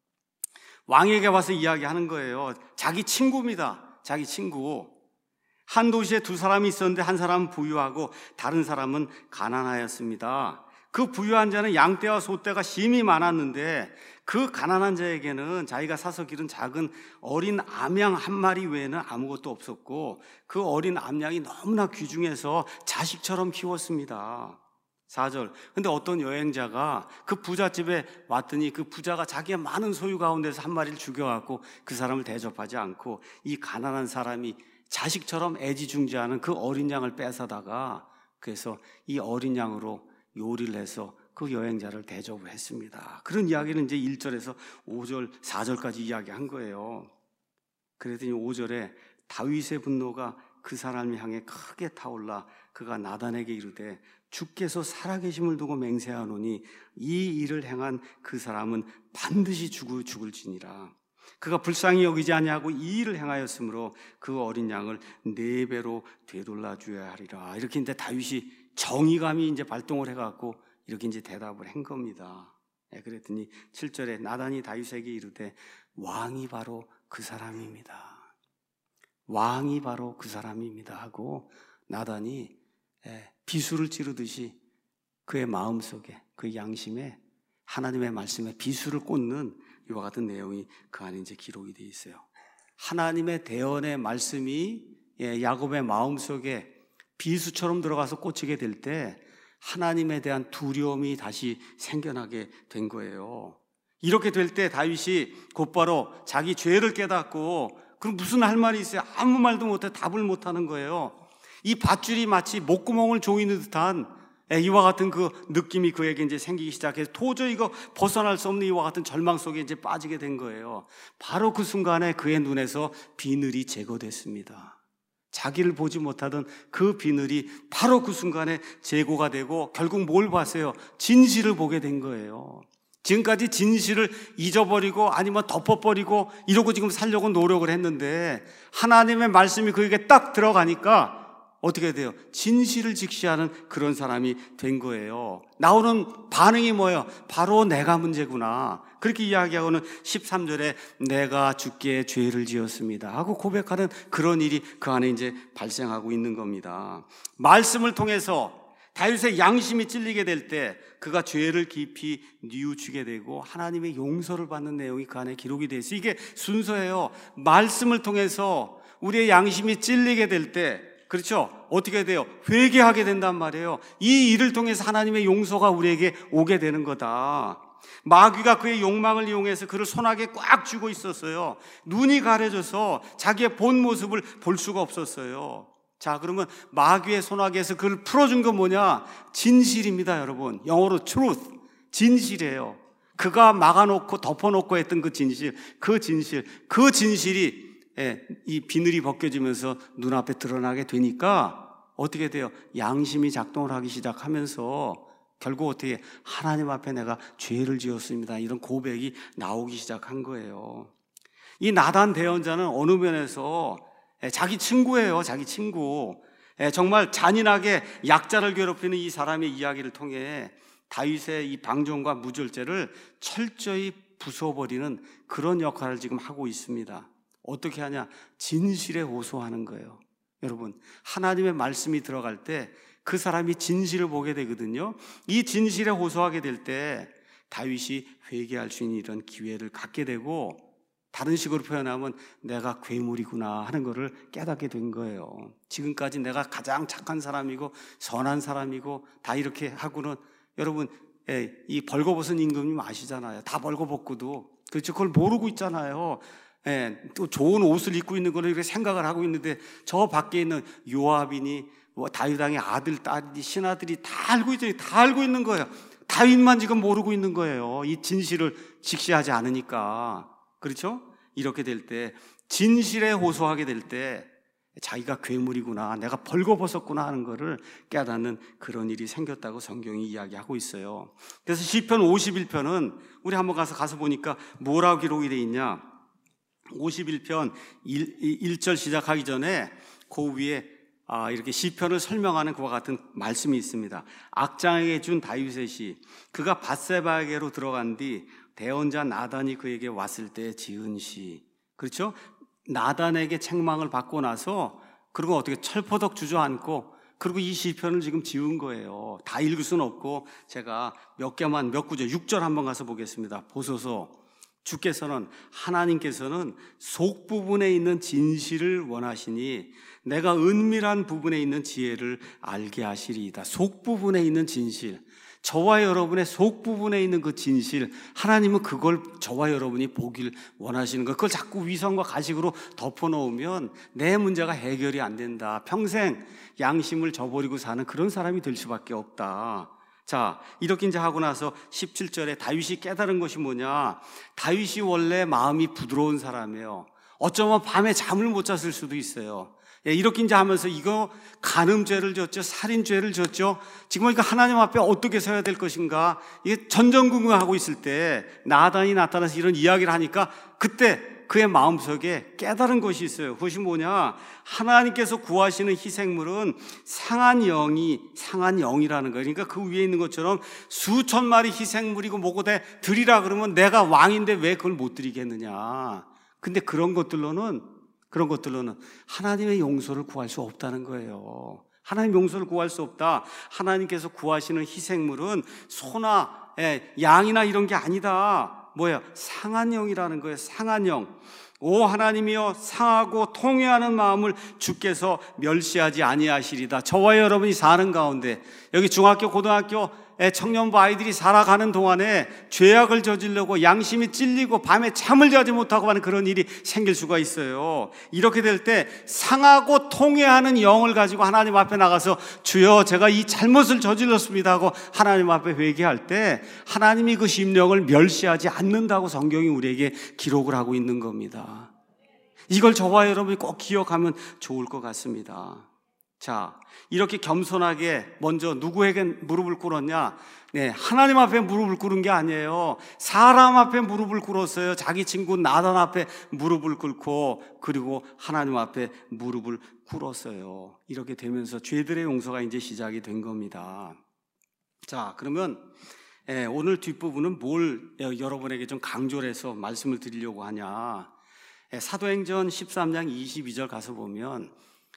왕에게 와서 이야기하는 거예요. 자기 친구입니다. 자기 친구. 한 도시에 두 사람이 있었는데 한 사람은 부유하고 다른 사람은 가난하였습니다. 그 부유한 자는 양떼와 소떼가 심히 많았는데 그 가난한 자에게는 자기가 사서 기른 작은 어린 암양 한 마리 외에는 아무것도 없었고 그 어린 암양이 너무나 귀중해서 자식처럼 키웠습니다. 사 절. 근데 어떤 여행자가 그 부잣집에 왔더니 그 부자가 자기의 많은 소유 가운데서 한 마리를 죽여갖고 그 사람을 대접하지 않고 이 가난한 사람이 자식처럼 애지중지하는 그 어린 양을 뺏어다가 그래서 이 어린 양으로 요리를 해서 그 여행자를 대접을 했습니다. 그런 이야기는 이제 일 절에서 오 절, 사 절까지 이야기한 거예요. 그랬더니 오 절에 다윗의 분노가 그 사람을 향해 크게 타올라 그가 나단에게 이르되 주께서 살아계심을 두고 맹세하노니 이 일을 행한 그 사람은 반드시 죽을, 죽을지니라. 그가 불쌍히 여기지 아니하고 이 일을 행하였으므로 그 어린 양을 네 배로 되돌려 줘야 하리라. 이렇게 이제 다윗이 정의감이 이제 발동을 해갖고 이렇게 이제 대답을 한 겁니다. 예, 그랬더니 칠 절에 나단이 다윗에게 이르되 왕이 바로 그 사람입니다. 왕이 바로 그 사람입니다 하고 나단이 예, 비수를 찌르듯이 그의 마음속에 그 양심에 하나님의 말씀에 비수를 꽂는 이와 같은 내용이 그 안에 이제 기록이 되어 있어요. 하나님의 대언의 말씀이 예, 야곱의 마음속에 비수처럼 들어가서 꽂히게 될 때 하나님에 대한 두려움이 다시 생겨나게 된 거예요. 이렇게 될 때 다윗이 곧바로 자기 죄를 깨닫고 그럼 무슨 할 말이 있어요? 아무 말도 못해 답을 못하는 거예요. 이 밧줄이 마치 목구멍을 조이는 듯한 이와 같은 그 느낌이 그에게 이제 생기기 시작해서 도저히 이거 벗어날 수 없는 이와 같은 절망 속에 이제 빠지게 된 거예요. 바로 그 순간에 그의 눈에서 비늘이 제거됐습니다. 자기를 보지 못하던 그 비늘이 바로 그 순간에 제거가 되고 결국 뭘 봤어요? 진실을 보게 된 거예요. 지금까지 진실을 잊어버리고 아니면 덮어버리고 이러고 지금 살려고 노력을 했는데 하나님의 말씀이 그에게 딱 들어가니까 어떻게 돼요? 진실을 직시하는 그런 사람이 된 거예요. 나오는 반응이 뭐예요? 바로 내가 문제구나. 그렇게 이야기하고는 십삼 절에 내가 주께 죄를 지었습니다 하고 고백하는 그런 일이 그 안에 이제 발생하고 있는 겁니다. 말씀을 통해서 다윗의 양심이 찔리게 될 때 그가 죄를 깊이 뉘우치게 되고 하나님의 용서를 받는 내용이 그 안에 기록이 되어 있어요. 이게 순서예요. 말씀을 통해서 우리의 양심이 찔리게 될 때 그렇죠? 어떻게 돼요? 회개하게 된단 말이에요. 이 일을 통해서 하나님의 용서가 우리에게 오게 되는 거다. 마귀가 그의 욕망을 이용해서 그를 손아귀에 꽉 쥐고 있었어요. 눈이 가려져서 자기의 본 모습을 볼 수가 없었어요. 자, 그러면 마귀의 손아귀에서 그를 풀어준 건 뭐냐? 진실입니다, 여러분. 영어로 truth, 진실이에요. 그가 막아놓고 덮어놓고 했던 그 진실, 그 진실, 그 진실이 예, 이 비늘이 벗겨지면서 눈앞에 드러나게 되니까 어떻게 돼요? 양심이 작동을 하기 시작하면서 결국 어떻게 하나님 앞에 내가 죄를 지었습니다 이런 고백이 나오기 시작한 거예요. 이 나단 대언자는 어느 면에서 자기 친구예요. 자기 친구. 정말 잔인하게 약자를 괴롭히는 이 사람의 이야기를 통해 다윗의 이 방종과 무절제를 철저히 부숴버리는 그런 역할을 지금 하고 있습니다. 어떻게 하냐? 진실에 호소하는 거예요. 여러분, 하나님의 말씀이 들어갈 때 그 사람이 진실을 보게 되거든요. 이 진실에 호소하게 될 때 다윗이 회개할 수 있는 이런 기회를 갖게 되고 다른 식으로 표현하면 내가 괴물이구나 하는 것을 깨닫게 된 거예요. 지금까지 내가 가장 착한 사람이고 선한 사람이고 다 이렇게 하고는 여러분 이 벌거벗은 임금님 아시잖아요. 다 벌거벗고도 그렇죠. 그걸 모르고 있잖아요. 예, 또 좋은 옷을 입고 있는 거를 이렇게 생각을 하고 있는데 저 밖에 있는 요압이니 뭐 다윗 왕의 아들, 딸이 신하들이 다 알고 있죠. 다 알고 있는 거예요. 다윗만 지금 모르고 있는 거예요. 이 진실을 직시하지 않으니까. 그렇죠? 이렇게 될 때 진실에 호소하게 될 때 자기가 괴물이구나, 내가 벌거벗었구나 하는 것을 깨닫는 그런 일이 생겼다고 성경이 이야기하고 있어요. 그래서 시편 오십일 편은 우리 한번 가서 가서 보니까 뭐라고 기록이 되어 있냐? 오십일 편 일 절 시작하기 전에 그 위에 아, 이렇게 시편을 설명하는 그와 같은 말씀이 있습니다. 악장에게 준 다윗의 시, 그가 밧세바에게로 들어간 뒤 대언자 나단이 그에게 왔을 때 지은 시. 그렇죠? 나단에게 책망을 받고 나서 그리고 어떻게 철포덕 주저앉고 그리고 이 시편을 지금 지은 거예요. 다 읽을 수는 없고 제가 몇 개만 몇 구절 육 절 한번 가서 보겠습니다. 보소서 주께서는, 하나님께서는 속 부분에 있는 진실을 원하시니 내가 은밀한 부분에 있는 지혜를 알게 하시리이다. 속 부분에 있는 진실, 저와 여러분의 속 부분에 있는 그 진실, 하나님은 그걸 저와 여러분이 보길 원하시는 거예요. 그걸 자꾸 위선과 가식으로 덮어놓으면 내 문제가 해결이 안 된다. 평생 양심을 저버리고 사는 그런 사람이 될 수밖에 없다. 자, 이렇게 이제 하고 나서 십칠 절에 다윗이 깨달은 것이 뭐냐? 다윗이 원래 마음이 부드러운 사람이에요. 어쩌면 밤에 잠을 못 잤을 수도 있어요. 예, 이렇게 이제 하면서 이거 간음죄를 졌죠, 살인죄를 졌죠. 지금 보니까 하나님 앞에 어떻게 서야 될 것인가, 이게 전전긍긍하고 있을 때 나단이 나타나서 이런 이야기를 하니까 그때 그의 마음속에 깨달은 것이 있어요. 그것이 뭐냐? 하나님께서 구하시는 희생물은 상한 영이, 상한 영이라는 거예요. 그러니까 그 위에 있는 것처럼 수천 마리 희생물이고 뭐고 대 드리라 그러면 내가 왕인데 왜 그걸 못 드리겠느냐. 근데 그런 것들로는 그런 것들로는 하나님의 용서를 구할 수 없다는 거예요. 하나님 용서를 구할 수 없다. 하나님께서 구하시는 희생물은 소나 양이나 이런 게 아니다. 뭐야? 상한 영이라는 거예요. 상한 영. 오 하나님이여, 상하고 통회하는 마음을 주께서 멸시하지 아니하시리다. 저와 여러분이 사는 가운데, 여기 중학교, 고등학교 청년부 아이들이 살아가는 동안에 죄악을 저지르고 양심이 찔리고 밤에 잠을 자지 못하고 하는 그런 일이 생길 수가 있어요. 이렇게 될 때 상하고 통회하는 영을 가지고 하나님 앞에 나가서 주여 제가 이 잘못을 저질렀습니다 하고 하나님 앞에 회개할 때 하나님이 그 심령을 멸시하지 않는다고 성경이 우리에게 기록을 하고 있는 겁니다. 이걸 저와 여러분이 꼭 기억하면 좋을 것 같습니다. 자, 이렇게 겸손하게 먼저 누구에게 무릎을 꿇었냐? 네, 하나님 앞에 무릎을 꿇은 게 아니에요. 사람 앞에 무릎을 꿇었어요. 자기 친구 나단 앞에 무릎을 꿇고, 그리고 하나님 앞에 무릎을 꿇었어요. 이렇게 되면서 죄들의 용서가 이제 시작이 된 겁니다. 자, 그러면 예, 오늘 뒷부분은 뭘 여러분에게 좀 강조를 해서 말씀을 드리려고 하냐? 예, 사도행전 십삼 장 이십이 절 가서 보면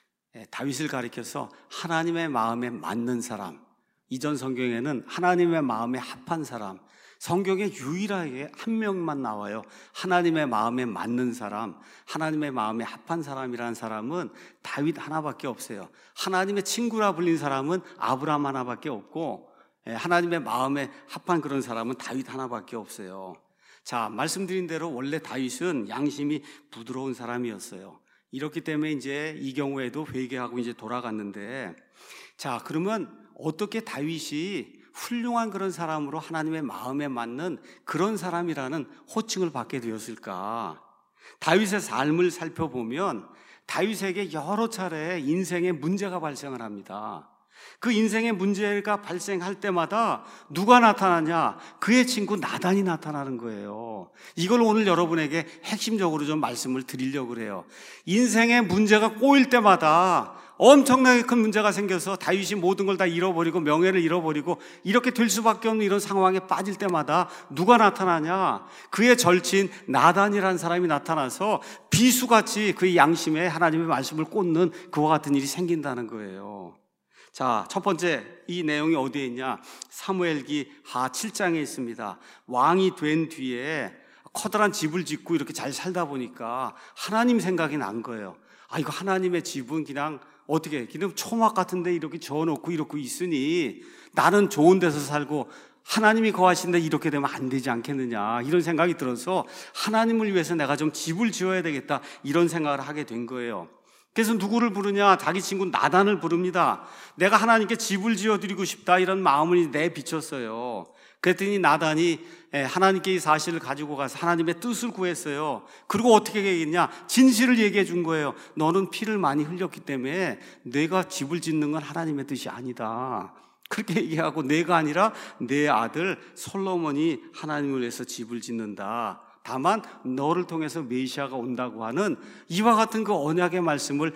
다윗을 가리켜서 하나님의 마음에 맞는 사람, 이전 성경에는 하나님의 마음에 합한 사람, 성경에 유일하게 한 명만 나와요. 하나님의 마음에 맞는 사람, 하나님의 마음에 합한 사람이라는 사람은 다윗 하나밖에 없어요. 하나님의 친구라 불린 사람은 아브라함 하나밖에 없고, 하나님의 마음에 합한 그런 사람은 다윗 하나밖에 없어요. 자, 말씀드린 대로 원래 다윗은 양심이 부드러운 사람이었어요. 이렇기 때문에 이제 이 경우에도 회개하고 이제 돌아갔는데, 자, 그러면 어떻게 다윗이 훌륭한 그런 사람으로 하나님의 마음에 맞는 그런 사람이라는 호칭을 받게 되었을까? 다윗의 삶을 살펴보면 다윗에게 여러 차례 인생의 문제가 발생을 합니다. 그 인생의 문제가 발생할 때마다 누가 나타나냐? 그의 친구 나단이 나타나는 거예요. 이걸 오늘 여러분에게 핵심적으로 좀 말씀을 드리려고 그래요. 인생의 문제가 꼬일 때마다 엄청나게 큰 문제가 생겨서 다윗이 모든 걸 다 잃어버리고 명예를 잃어버리고 이렇게 될 수밖에 없는 이런 상황에 빠질 때마다 누가 나타나냐? 그의 절친 나단이라는 사람이 나타나서 비수같이 그의 양심에 하나님의 말씀을 꽂는 그와 같은 일이 생긴다는 거예요. 자, 첫 번째 이 내용이 어디에 있냐? 사무엘기 하 칠 장에 있습니다. 왕이 된 뒤에 커다란 집을 짓고 이렇게 잘 살다 보니까 하나님 생각이 난 거예요. 아, 이거 하나님의 집은 그냥 어떻게 그냥 초막 같은데 이렇게 지어놓고 이렇게 있으니 나는 좋은 데서 살고 하나님이 거하신데 이렇게 되면 안 되지 않겠느냐, 이런 생각이 들어서 하나님을 위해서 내가 좀 집을 지어야 되겠다, 이런 생각을 하게 된 거예요. 그래서 누구를 부르냐? 자기 친구 나단을 부릅니다. 내가 하나님께 집을 지어드리고 싶다, 이런 마음을 내비쳤어요. 그랬더니 나단이 하나님께 이 사실을 가지고 가서 하나님의 뜻을 구했어요. 그리고 어떻게 얘기했냐? 진실을 얘기해 준 거예요. 너는 피를 많이 흘렸기 때문에 내가 집을 짓는 건 하나님의 뜻이 아니다. 그렇게 얘기하고 내가 아니라 내 아들 솔로몬이 하나님을 위해서 집을 짓는다. 다만 너를 통해서 메시아가 온다고 하는 이와 같은 그 언약의 말씀을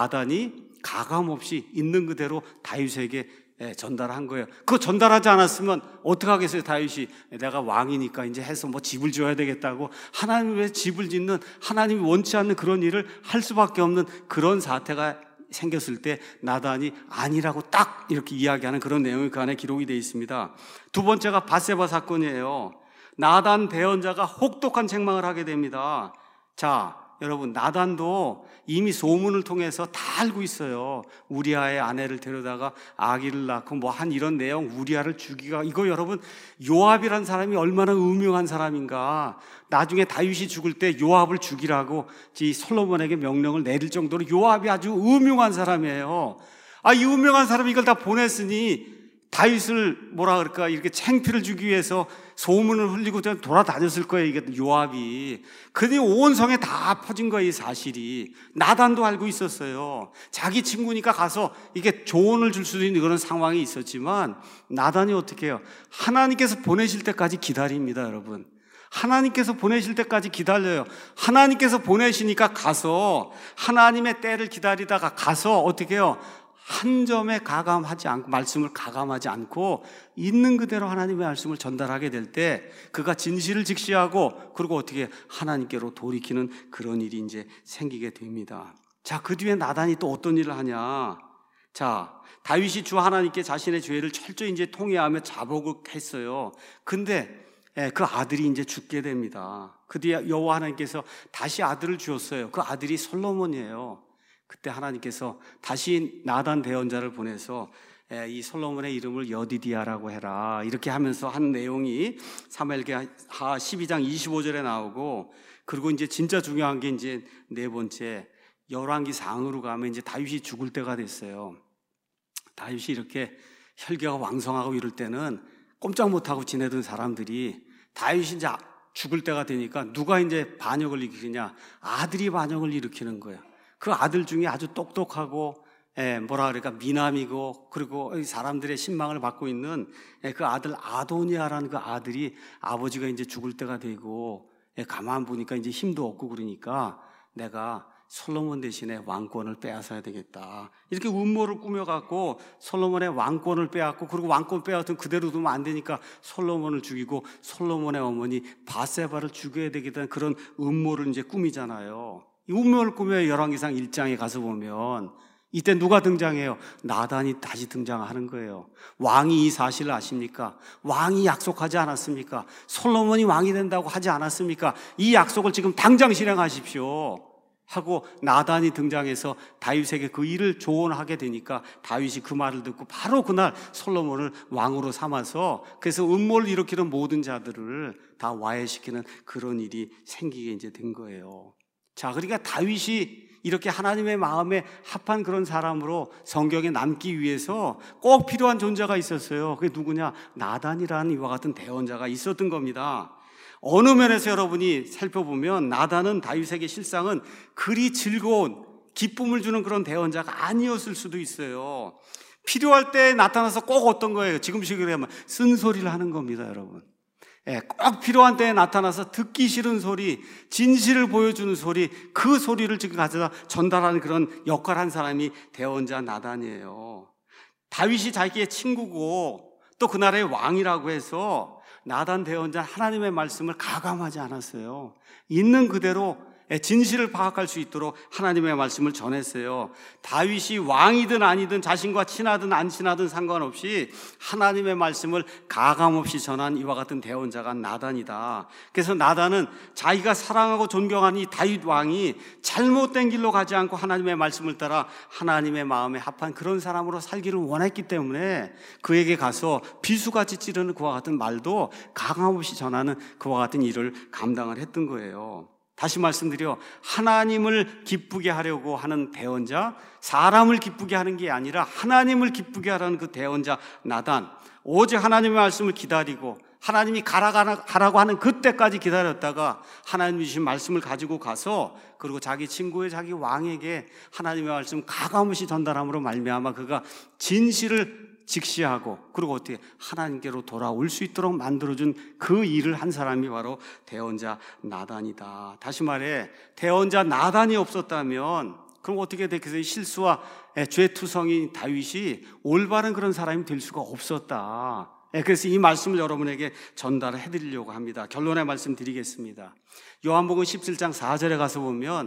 나단이 가감없이 있는 그대로 다윗에게 전달한 거예요. 그거 전달하지 않았으면 어떻게 하겠어요? 다윗이 내가 왕이니까 이제 해서 뭐 집을 지어야 되겠다고 하나님 왜 집을 짓는, 하나님이 원치 않는 그런 일을 할 수밖에 없는 그런 사태가 생겼을 때 나단이 아니라고 딱 이렇게 이야기하는 그런 내용이 그 안에 기록이 되어 있습니다. 두 번째가 밧세바 사건이에요. 나단 대언자가 혹독한 책망을 하게 됩니다. 자, 여러분, 나단도 이미 소문을 통해서 다 알고 있어요. 우리아의 아내를 데려다가 아기를 낳고 뭐 한 이런 내용, 우리아를 죽이가. 이거 여러분, 요압이란 사람이 얼마나 음흉한 사람인가. 나중에 다윗이 죽을 때 요압을 죽이라고 이 솔로몬에게 명령을 내릴 정도로 요압이 아주 음흉한 사람이에요. 아, 이 음흉한 사람이 이걸 다 보냈으니 다윗을 뭐라 그럴까, 이렇게 창피를 주기 위해서 소문을 흘리고 돌아다녔을 거예요, 이게 요압이. 그런데 온 성에 다 퍼진 거예요, 이 사실이. 나단도 알고 있었어요. 자기 친구니까 가서 이게 조언을 줄 수도 있는 그런 상황이 있었지만, 나단이 어떻게 해요? 하나님께서 보내실 때까지 기다립니다, 여러분. 하나님께서 보내실 때까지 기다려요. 하나님께서 보내시니까 가서 하나님의 때를 기다리다가 가서 어떻게 해요? 한 점에 가감하지 않고, 말씀을 가감하지 않고 있는 그대로 하나님의 말씀을 전달하게 될 때 그가 진실을 직시하고, 그리고 어떻게 하나님께로 돌이키는 그런 일이 이제 생기게 됩니다. 자, 그 뒤에 나단이 또 어떤 일을 하냐? 자, 다윗이 주 하나님께 자신의 죄를 철저히 이제 통회하며 자복을 했어요. 근데 그 아들이 이제 죽게 됩니다. 그 뒤에 여호와 하나님께서 다시 아들을 주었어요. 그 아들이 솔로몬이에요. 그때 하나님께서 다시 나단 대언자를 보내서 이 솔로몬의 이름을 여디디아라고 해라, 이렇게 하면서 한 내용이 사무엘하 십이 장 이십오 절에 나오고, 그리고 이제 진짜 중요한 게 이제 네 번째 열왕기 상으로 가면 이제 다윗이 죽을 때가 됐어요. 다윗이 이렇게 혈기가 왕성하고 이럴 때는 꼼짝 못하고 지내던 사람들이 다윗이 이제 죽을 때가 되니까 누가 이제 반역을 일으키냐? 아들이 반역을 일으키는 거예요. 그 아들 중에 아주 똑똑하고, 예, 뭐라 그럴까, 미남이고, 그리고 사람들의 신망을 받고 있는 예, 그 아들 아도니아라는 그 아들이 아버지가 이제 죽을 때가 되고, 예, 가만 보니까 이제 힘도 없고 그러니까 내가 솔로몬 대신에 왕권을 빼앗아야 되겠다. 이렇게 음모를 꾸며갖고 솔로몬의 왕권을 빼앗고, 그리고 왕권 빼앗은 그대로 두면 안 되니까 솔로몬을 죽이고 솔로몬의 어머니 바세바를 죽여야 되겠다는 그런 음모를 이제 꾸미잖아요. 이 음모를 꾸며 열왕기상 일 장에 가서 보면 이때 누가 등장해요? 나단이 다시 등장하는 거예요. 왕이 이 사실을 아십니까? 왕이 약속하지 않았습니까? 솔로몬이 왕이 된다고 하지 않았습니까? 이 약속을 지금 당장 실행하십시오 하고 나단이 등장해서 다윗에게 그 일을 조언하게 되니까 다윗이 그 말을 듣고 바로 그날 솔로몬을 왕으로 삼아서, 그래서 음모를 일으키는 모든 자들을 다 와해시키는 그런 일이 생기게 이제 된 거예요. 자, 그러니까 다윗이 이렇게 하나님의 마음에 합한 그런 사람으로 성경에 남기 위해서 꼭 필요한 존재가 있었어요. 그게 누구냐? 나단이라는 이와 같은 대언자가 있었던 겁니다. 어느 면에서 여러분이 살펴보면 나단은 다윗에게 실상은 그리 즐거운 기쁨을 주는 그런 대언자가 아니었을 수도 있어요. 필요할 때 나타나서 꼭 어떤 거예요? 지금식으로 하면 쓴소리를 하는 겁니다, 여러분. 예, 꼭 필요한 때에 나타나서 듣기 싫은 소리, 진실을 보여주는 소리, 그 소리를 지금 가져다 전달하는 그런 역할을 한 사람이 대언자 나단이에요. 다윗이 자기의 친구고 또 그 나라의 왕이라고 해서 나단 대언자 하나님의 말씀을 가감하지 않았어요. 있는 그대로 진실을 파악할 수 있도록 하나님의 말씀을 전했어요. 다윗이 왕이든 아니든 자신과 친하든 안 친하든 상관없이 하나님의 말씀을 가감없이 전한 이와 같은 대언자가 나단이다. 그래서 나단은 자기가 사랑하고 존경하는 이 다윗 왕이 잘못된 길로 가지 않고 하나님의 말씀을 따라 하나님의 마음에 합한 그런 사람으로 살기를 원했기 때문에 그에게 가서 비수같이 찌르는 그와 같은 말도 가감없이 전하는 그와 같은 일을 감당을 했던 거예요. 다시 말씀드려, 하나님을 기쁘게 하려고 하는 대언자, 사람을 기쁘게 하는 게 아니라 하나님을 기쁘게 하라는 그 대언자 나단, 오직 하나님의 말씀을 기다리고 하나님이 가라고 하는 그때까지 기다렸다가 하나님이 주신 말씀을 가지고 가서, 그리고 자기 친구의 자기 왕에게 하나님의 말씀 가감없이 전달함으로 말미암아 그가 진실을 직시하고, 그리고 어떻게 하나님께로 돌아올 수 있도록 만들어준 그 일을 한 사람이 바로 대언자 나단이다. 다시 말해, 대언자 나단이 없었다면 그럼 어떻게 됐겠어요? 실수와 죄투성인 다윗이 올바른 그런 사람이 될 수가 없었다. 그래서 이 말씀을 여러분에게 전달을 해드리려고 합니다. 결론의 말씀 드리겠습니다. 요한복음 십칠 장 사 절에 가서 보면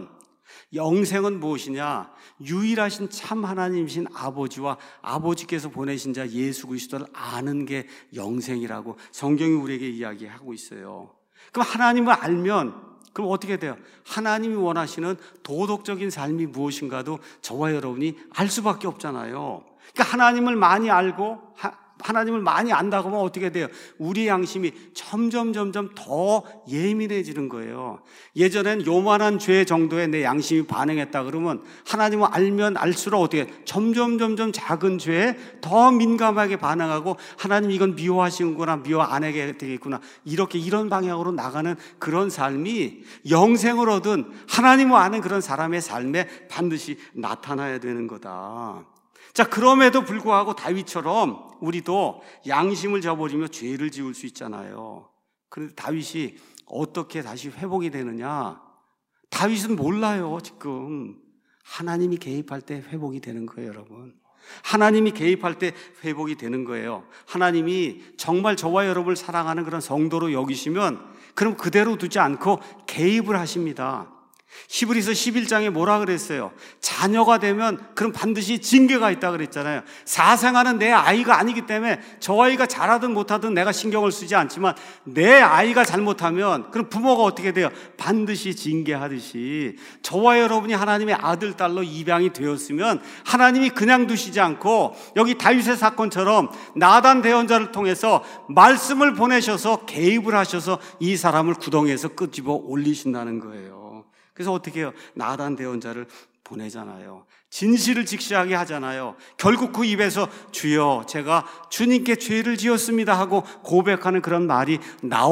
영생은 무엇이냐? 유일하신 참 하나님이신 아버지와 아버지께서 보내신 자 예수 그리스도를 아는 게 영생이라고 성경이 우리에게 이야기하고 있어요. 그럼 하나님을 알면 그럼 어떻게 돼요? 하나님이 원하시는 도덕적인 삶이 무엇인가도 저와 여러분이 알 수밖에 없잖아요. 그러니까 하나님을 많이 알고 하나님을 많이 안다고 하면 어떻게 돼요? 우리 양심이 점점 점점 더 예민해지는 거예요. 예전엔 요만한 죄 정도에 내 양심이 반응했다 그러면 하나님을 알면 알수록 어떻게 점점 점점 작은 죄에 더 민감하게 반응하고 하나님 이건 미워하시는구나, 미워 안 하게 되겠구나, 이렇게 이런 방향으로 나가는 그런 삶이 영생을 얻은 하나님을 아는 그런 사람의 삶에 반드시 나타나야 되는 거다. 자, 그럼에도 불구하고 다윗처럼 우리도 양심을 저버리며 죄를 지을 수 있잖아요. 그런데 다윗이 어떻게 다시 회복이 되느냐? 다윗은 몰라요. 지금 하나님이 개입할 때 회복이 되는 거예요, 여러분. 하나님이 개입할 때 회복이 되는 거예요. 하나님이 정말 저와 여러분을 사랑하는 그런 성도로 여기시면 그럼 그대로 두지 않고 개입을 하십니다. 히브리서 십일 장에 뭐라 그랬어요? 자녀가 되면 그럼 반드시 징계가 있다 그랬잖아요. 사생아는 내 아이가 아니기 때문에 저 아이가 잘하든 못하든 내가 신경을 쓰지 않지만 내 아이가 잘못하면 그럼 부모가 어떻게 돼요? 반드시 징계하듯이 저와 여러분이 하나님의 아들, 딸로 입양이 되었으면 하나님이 그냥 두시지 않고 여기 다윗의 사건처럼 나단 대언자를 통해서 말씀을 보내셔서 개입을 하셔서 이 사람을 구덩이에서 끄집어 올리신다는 거예요. 그래서 어떻게 해요? 나단 대언자를 보내잖아요. 진실을 직시하게 하잖아요. 결국 그 입에서 주여 제가 주님께 죄를 지었습니다 하고 고백하는 그런 말이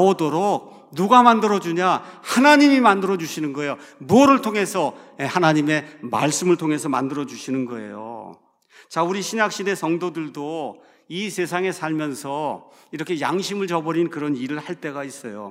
나오도록 누가 만들어주냐? 하나님이 만들어주시는 거예요. 무엇을 통해서? 하나님의 말씀을 통해서 만들어주시는 거예요. 자, 우리 신약시대 성도들도 이 세상에 살면서 이렇게 양심을 저버린 그런 일을 할 때가 있어요.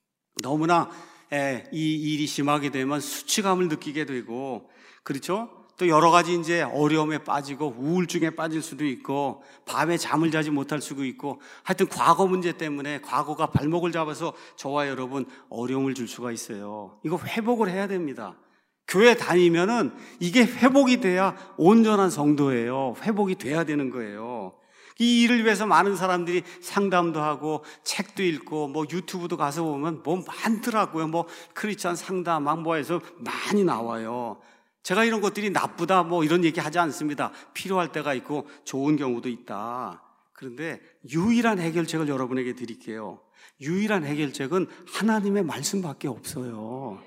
너무나 예, 이 일이 심하게 되면 수치감을 느끼게 되고, 그렇죠? 또 여러 가지 이제 어려움에 빠지고 우울증에 빠질 수도 있고 밤에 잠을 자지 못할 수도 있고 하여튼 과거 문제 때문에 과거가 발목을 잡아서 저와 여러분 어려움을 줄 수가 있어요. 이거 회복을 해야 됩니다. 교회 다니면은 이게 회복이 돼야 온전한 성도예요. 회복이 돼야 되는 거예요. 이 일을 위해서 많은 사람들이 상담도 하고 책도 읽고 뭐 유튜브도 가서 보면 뭐 많더라고요. 뭐 크리스찬 상담 왕보에서 많이 나와요. 제가 이런 것들이 나쁘다 뭐 이런 얘기 하지 않습니다. 필요할 때가 있고 좋은 경우도 있다. 그런데 유일한 해결책을 여러분에게 드릴게요. 유일한 해결책은 하나님의 말씀밖에 없어요.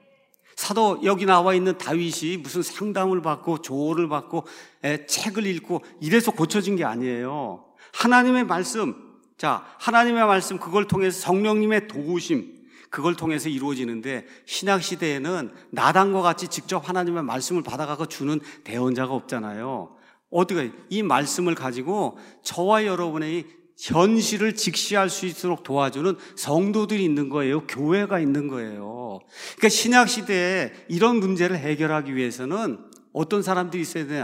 사도 여기 나와 있는 다윗이 무슨 상담을 받고 조언을 받고 에, 책을 읽고 이래서 고쳐진 게 아니에요. 하나님의 말씀, 자 하나님의 말씀 그걸 통해서 성령님의 도우심 그걸 통해서 이루어지는데 신약 시대에는 나단과 같이 직접 하나님의 말씀을 받아가고 주는 대언자가 없잖아요. 어떻게 이 말씀을 가지고 저와 여러분의 현실을 직시할 수 있도록 도와주는 성도들이 있는 거예요. 교회가 있는 거예요. 그러니까 신약 시대에 이런 문제를 해결하기 위해서는 어떤 사람들이 있어야 되냐?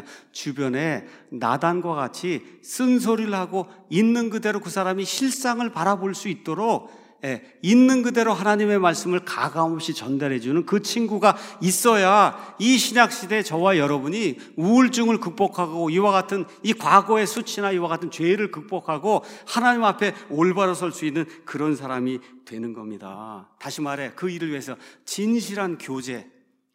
주변에 나단과 같이 쓴소리를 하고 있는 그대로 그 사람이 실상을 바라볼 수 있도록 예, 있는 그대로 하나님의 말씀을 가감없이 전달해주는 그 친구가 있어야 이 신약시대 저와 여러분이 우울증을 극복하고 이와 같은 이 과거의 수치나 이와 같은 죄를 극복하고 하나님 앞에 올바로 설 수 있는 그런 사람이 되는 겁니다. 다시 말해 그 일을 위해서 진실한 교제.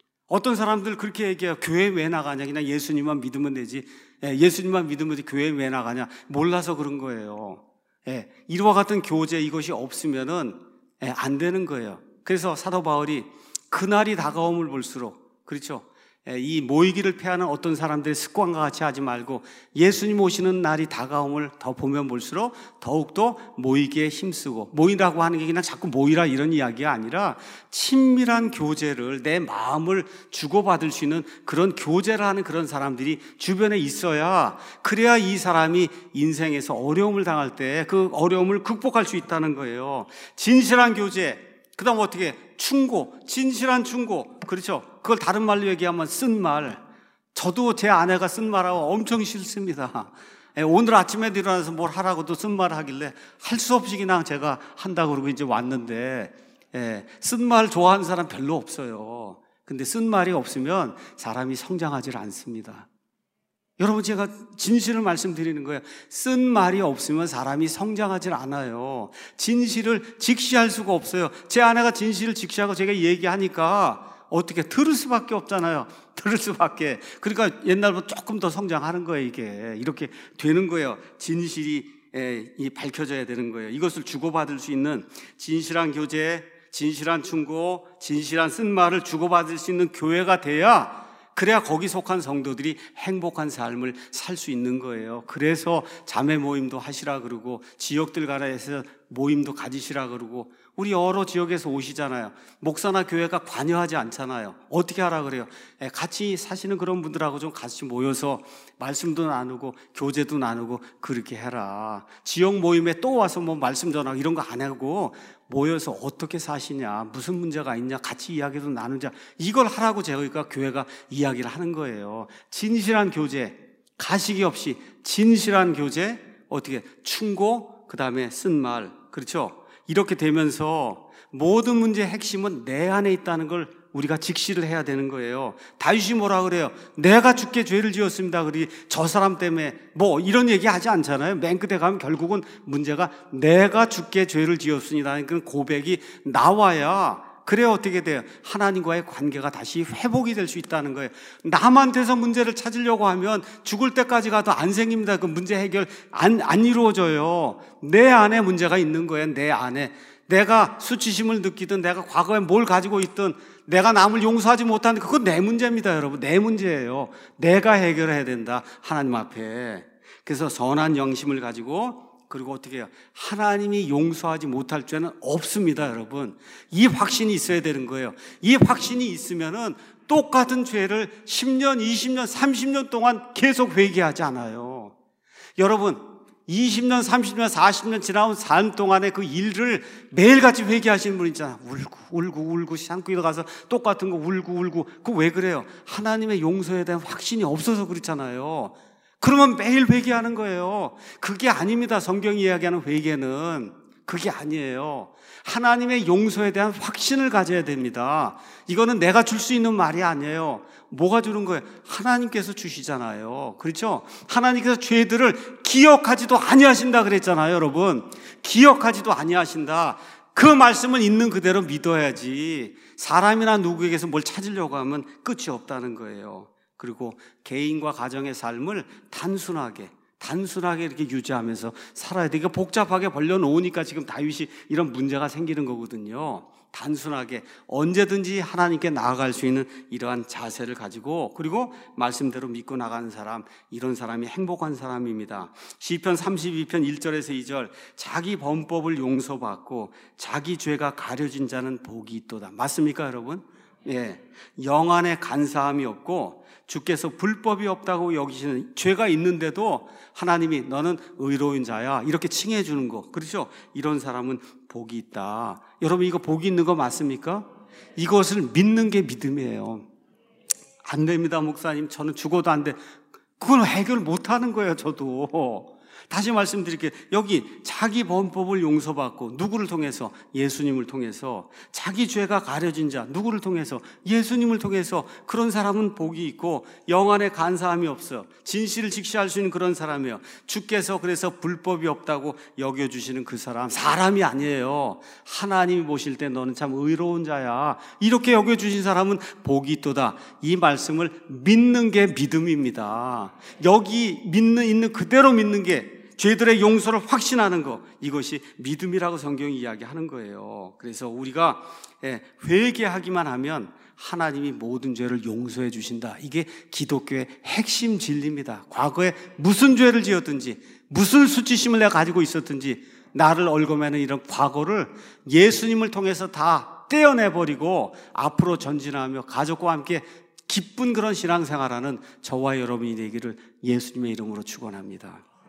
어떤 사람들 그렇게 얘기해요. 교회 왜 나가냐? 그냥 예수님만 믿으면 되지. 예, 예수님만 믿으면 되지. 교회 왜 나가냐? 몰라서 그런 거예요. 예, 이와 같은 교제 이것이 없으면은 예, 안 되는 거예요. 그래서 사도 바울이 그날이 다가옴을 볼수록 그렇죠. 예, 이 모이기를 패하는 어떤 사람들의 습관과 같이 하지 말고 예수님 오시는 날이 다가옴을 더 보면 볼수록 더욱더 모이기에 힘쓰고 모이라고 하는 게 그냥 자꾸 모이라 이런 이야기가 아니라 친밀한 교제를 내 마음을 주고받을 수 있는 그런 교제를 하는 그런 사람들이 주변에 있어야 그래야 이 사람이 인생에서 어려움을 당할 때 그 어려움을 극복할 수 있다는 거예요. 진실한 교제 그 다음 어떻게 충고, 진실한 충고 그렇죠. 그걸 다른 말로 얘기하면 쓴 말. 저도 제 아내가 쓴 말하고 엄청 싫습니다. 예, 오늘 아침에 일어나서 뭘 하라고도 쓴 말 하길래 할 수 없이 그냥 제가 한다고 그러고 이제 왔는데 예, 쓴 말 좋아하는 사람 별로 없어요. 근데 쓴말이 없으면 사람이 성장하지 않습니다. 여러분, 제가 진실을 말씀드리는 거예요. 쓴 말이 없으면 사람이 성장하지 않아요. 진실을 직시할 수가 없어요. 제 아내가 진실을 직시하고 제가 얘기하니까 어떻게 들을 수밖에 없잖아요. 들을 수밖에. 그러니까 옛날보다 조금 더 성장하는 거예요. 이게 이렇게 되는 거예요. 진실이 밝혀져야 되는 거예요. 이것을 주고받을 수 있는 진실한 교제, 진실한 충고, 진실한 쓴 말을 주고받을 수 있는 교회가 돼야, 그래야 거기 속한 성도들이 행복한 삶을 살 수 있는 거예요. 그래서 자매 모임도 하시라 그러고, 지역들 가라해서 모임도 가지시라 그러고, 우리 여러 지역에서 오시잖아요. 목사나 교회가 관여하지 않잖아요. 어떻게 하라 그래요? 같이 사시는 그런 분들하고 좀 같이 모여서 말씀도 나누고 교제도 나누고 그렇게 해라. 지역 모임에 또 와서 뭐 말씀 전하고 이런 거 안 하고 모여서 어떻게 사시냐, 무슨 문제가 있냐, 같이 이야기도 나누자, 이걸 하라고 저희가 교회가 이야기를 하는 거예요. 진실한 교제, 가식이 없이 진실한 교제, 어떻게 충고, 그 다음에 쓴 말, 그렇죠? 이렇게 되면서 모든 문제의 핵심은 내 안에 있다는 걸 우리가 직시를 해야 되는 거예요. 다윗이 뭐라 그래요? 내가 주께 죄를 지었습니다. 그러니 저 사람 때문에 뭐 이런 얘기 하지 않잖아요. 맨 끝에 가면 결국은 문제가 내가 주께 죄를 지었습니다. 그런 고백이 나와야, 그래야 어떻게 돼요? 하나님과의 관계가 다시 회복이 될 수 있다는 거예요. 남한테서 문제를 찾으려고 하면 죽을 때까지 가도 안 생깁니다. 그 문제 해결 안, 안 이루어져요. 내 안에 문제가 있는 거예요. 내 안에. 내가 수치심을 느끼든 내가 과거에 뭘 가지고 있든 내가 남을 용서하지 못하는, 그건 내 문제입니다, 여러분. 내 문제예요. 내가 해결해야 된다, 하나님 앞에. 그래서 선한 영심을 가지고, 그리고 어떻게 해요? 하나님이 용서하지 못할 죄는 없습니다, 여러분. 이 확신이 있어야 되는 거예요. 이 확신이 있으면은 똑같은 죄를 십 년, 이십 년, 삼십 년 동안 계속 회개하지 않아요. 여러분, 이십 년, 삼십 년, 사십 년 지나온 삶 동안에 그 일을 매일같이 회개하시는 분 있잖아요. 울고 울고 울고 샹꾸이도 가서 똑같은 거 울고 울고. 그거 왜 그래요? 하나님의 용서에 대한 확신이 없어서 그렇잖아요. 그러면 매일 회개하는 거예요. 그게 아닙니다. 성경이 이야기하는 회개는 그게 아니에요. 하나님의 용서에 대한 확신을 가져야 됩니다. 이거는 내가 줄 수 있는 말이 아니에요. 뭐가 주는 거예요? 하나님께서 주시잖아요. 그렇죠? 하나님께서 죄들을 기억하지도 아니하신다 그랬잖아요, 여러분. 기억하지도 아니하신다. 그 말씀은 있는 그대로 믿어야지, 사람이나 누구에게서 뭘 찾으려고 하면 끝이 없다는 거예요. 그리고 개인과 가정의 삶을 단순하게 단순하게 이렇게 유지하면서 살아야 돼. 이거 복잡하게 벌려놓으니까 지금 다윗이 이런 문제가 생기는 거거든요. 단순하게 언제든지 하나님께 나아갈 수 있는 이러한 자세를 가지고, 그리고 말씀대로 믿고 나가는 사람, 이런 사람이 행복한 사람입니다. 시편 삼십이 편 일 절에서 이 절, 자기 범법을 용서받고 자기 죄가 가려진 자는 복이 있도다. 맞습니까, 여러분? 예, 영 안에 간사함이 없고 주께서 불법이 없다고 여기시는, 죄가 있는데도 하나님이 너는 의로운 자야 이렇게 칭해 주는 거, 그렇죠? 이런 사람은 복이 있다. 여러분, 이거 복이 있는 거 맞습니까? 이것을 믿는 게 믿음이에요. 안 됩니다, 목사님. 저는 죽어도 안 돼. 그건 해결 못 하는 거예요, 저도. 다시 말씀드릴게요. 여기 자기 범법을 용서받고, 누구를 통해서? 예수님을 통해서. 자기 죄가 가려진 자, 누구를 통해서? 예수님을 통해서. 그런 사람은 복이 있고 영 안에 간사함이 없어 진실을 직시할 수 있는 그런 사람이에요. 주께서 그래서 불법이 없다고 여겨주시는 그 사람, 사람이 아니에요. 하나님이 보실 때 너는 참 의로운 자야 이렇게 여겨주신 사람은 복이 있도다. 이 말씀을 믿는 게 믿음입니다. 여기 믿는 있는 그대로 믿는 게, 죄들의 용서를 확신하는 것, 이것이 믿음이라고 성경이 이야기하는 거예요. 그래서 우리가 회개하기만 하면 하나님이 모든 죄를 용서해 주신다. 이게 기독교의 핵심 진리입니다. 과거에 무슨 죄를 지었든지, 무슨 수치심을 내가 가지고 있었든지, 나를 얽어매는 이런 과거를 예수님을 통해서 다 떼어내버리고 앞으로 전진하며 가족과 함께 기쁜 그런 신앙생활하는 저와 여러분이 되기를 예수님의 이름으로 축원합니다.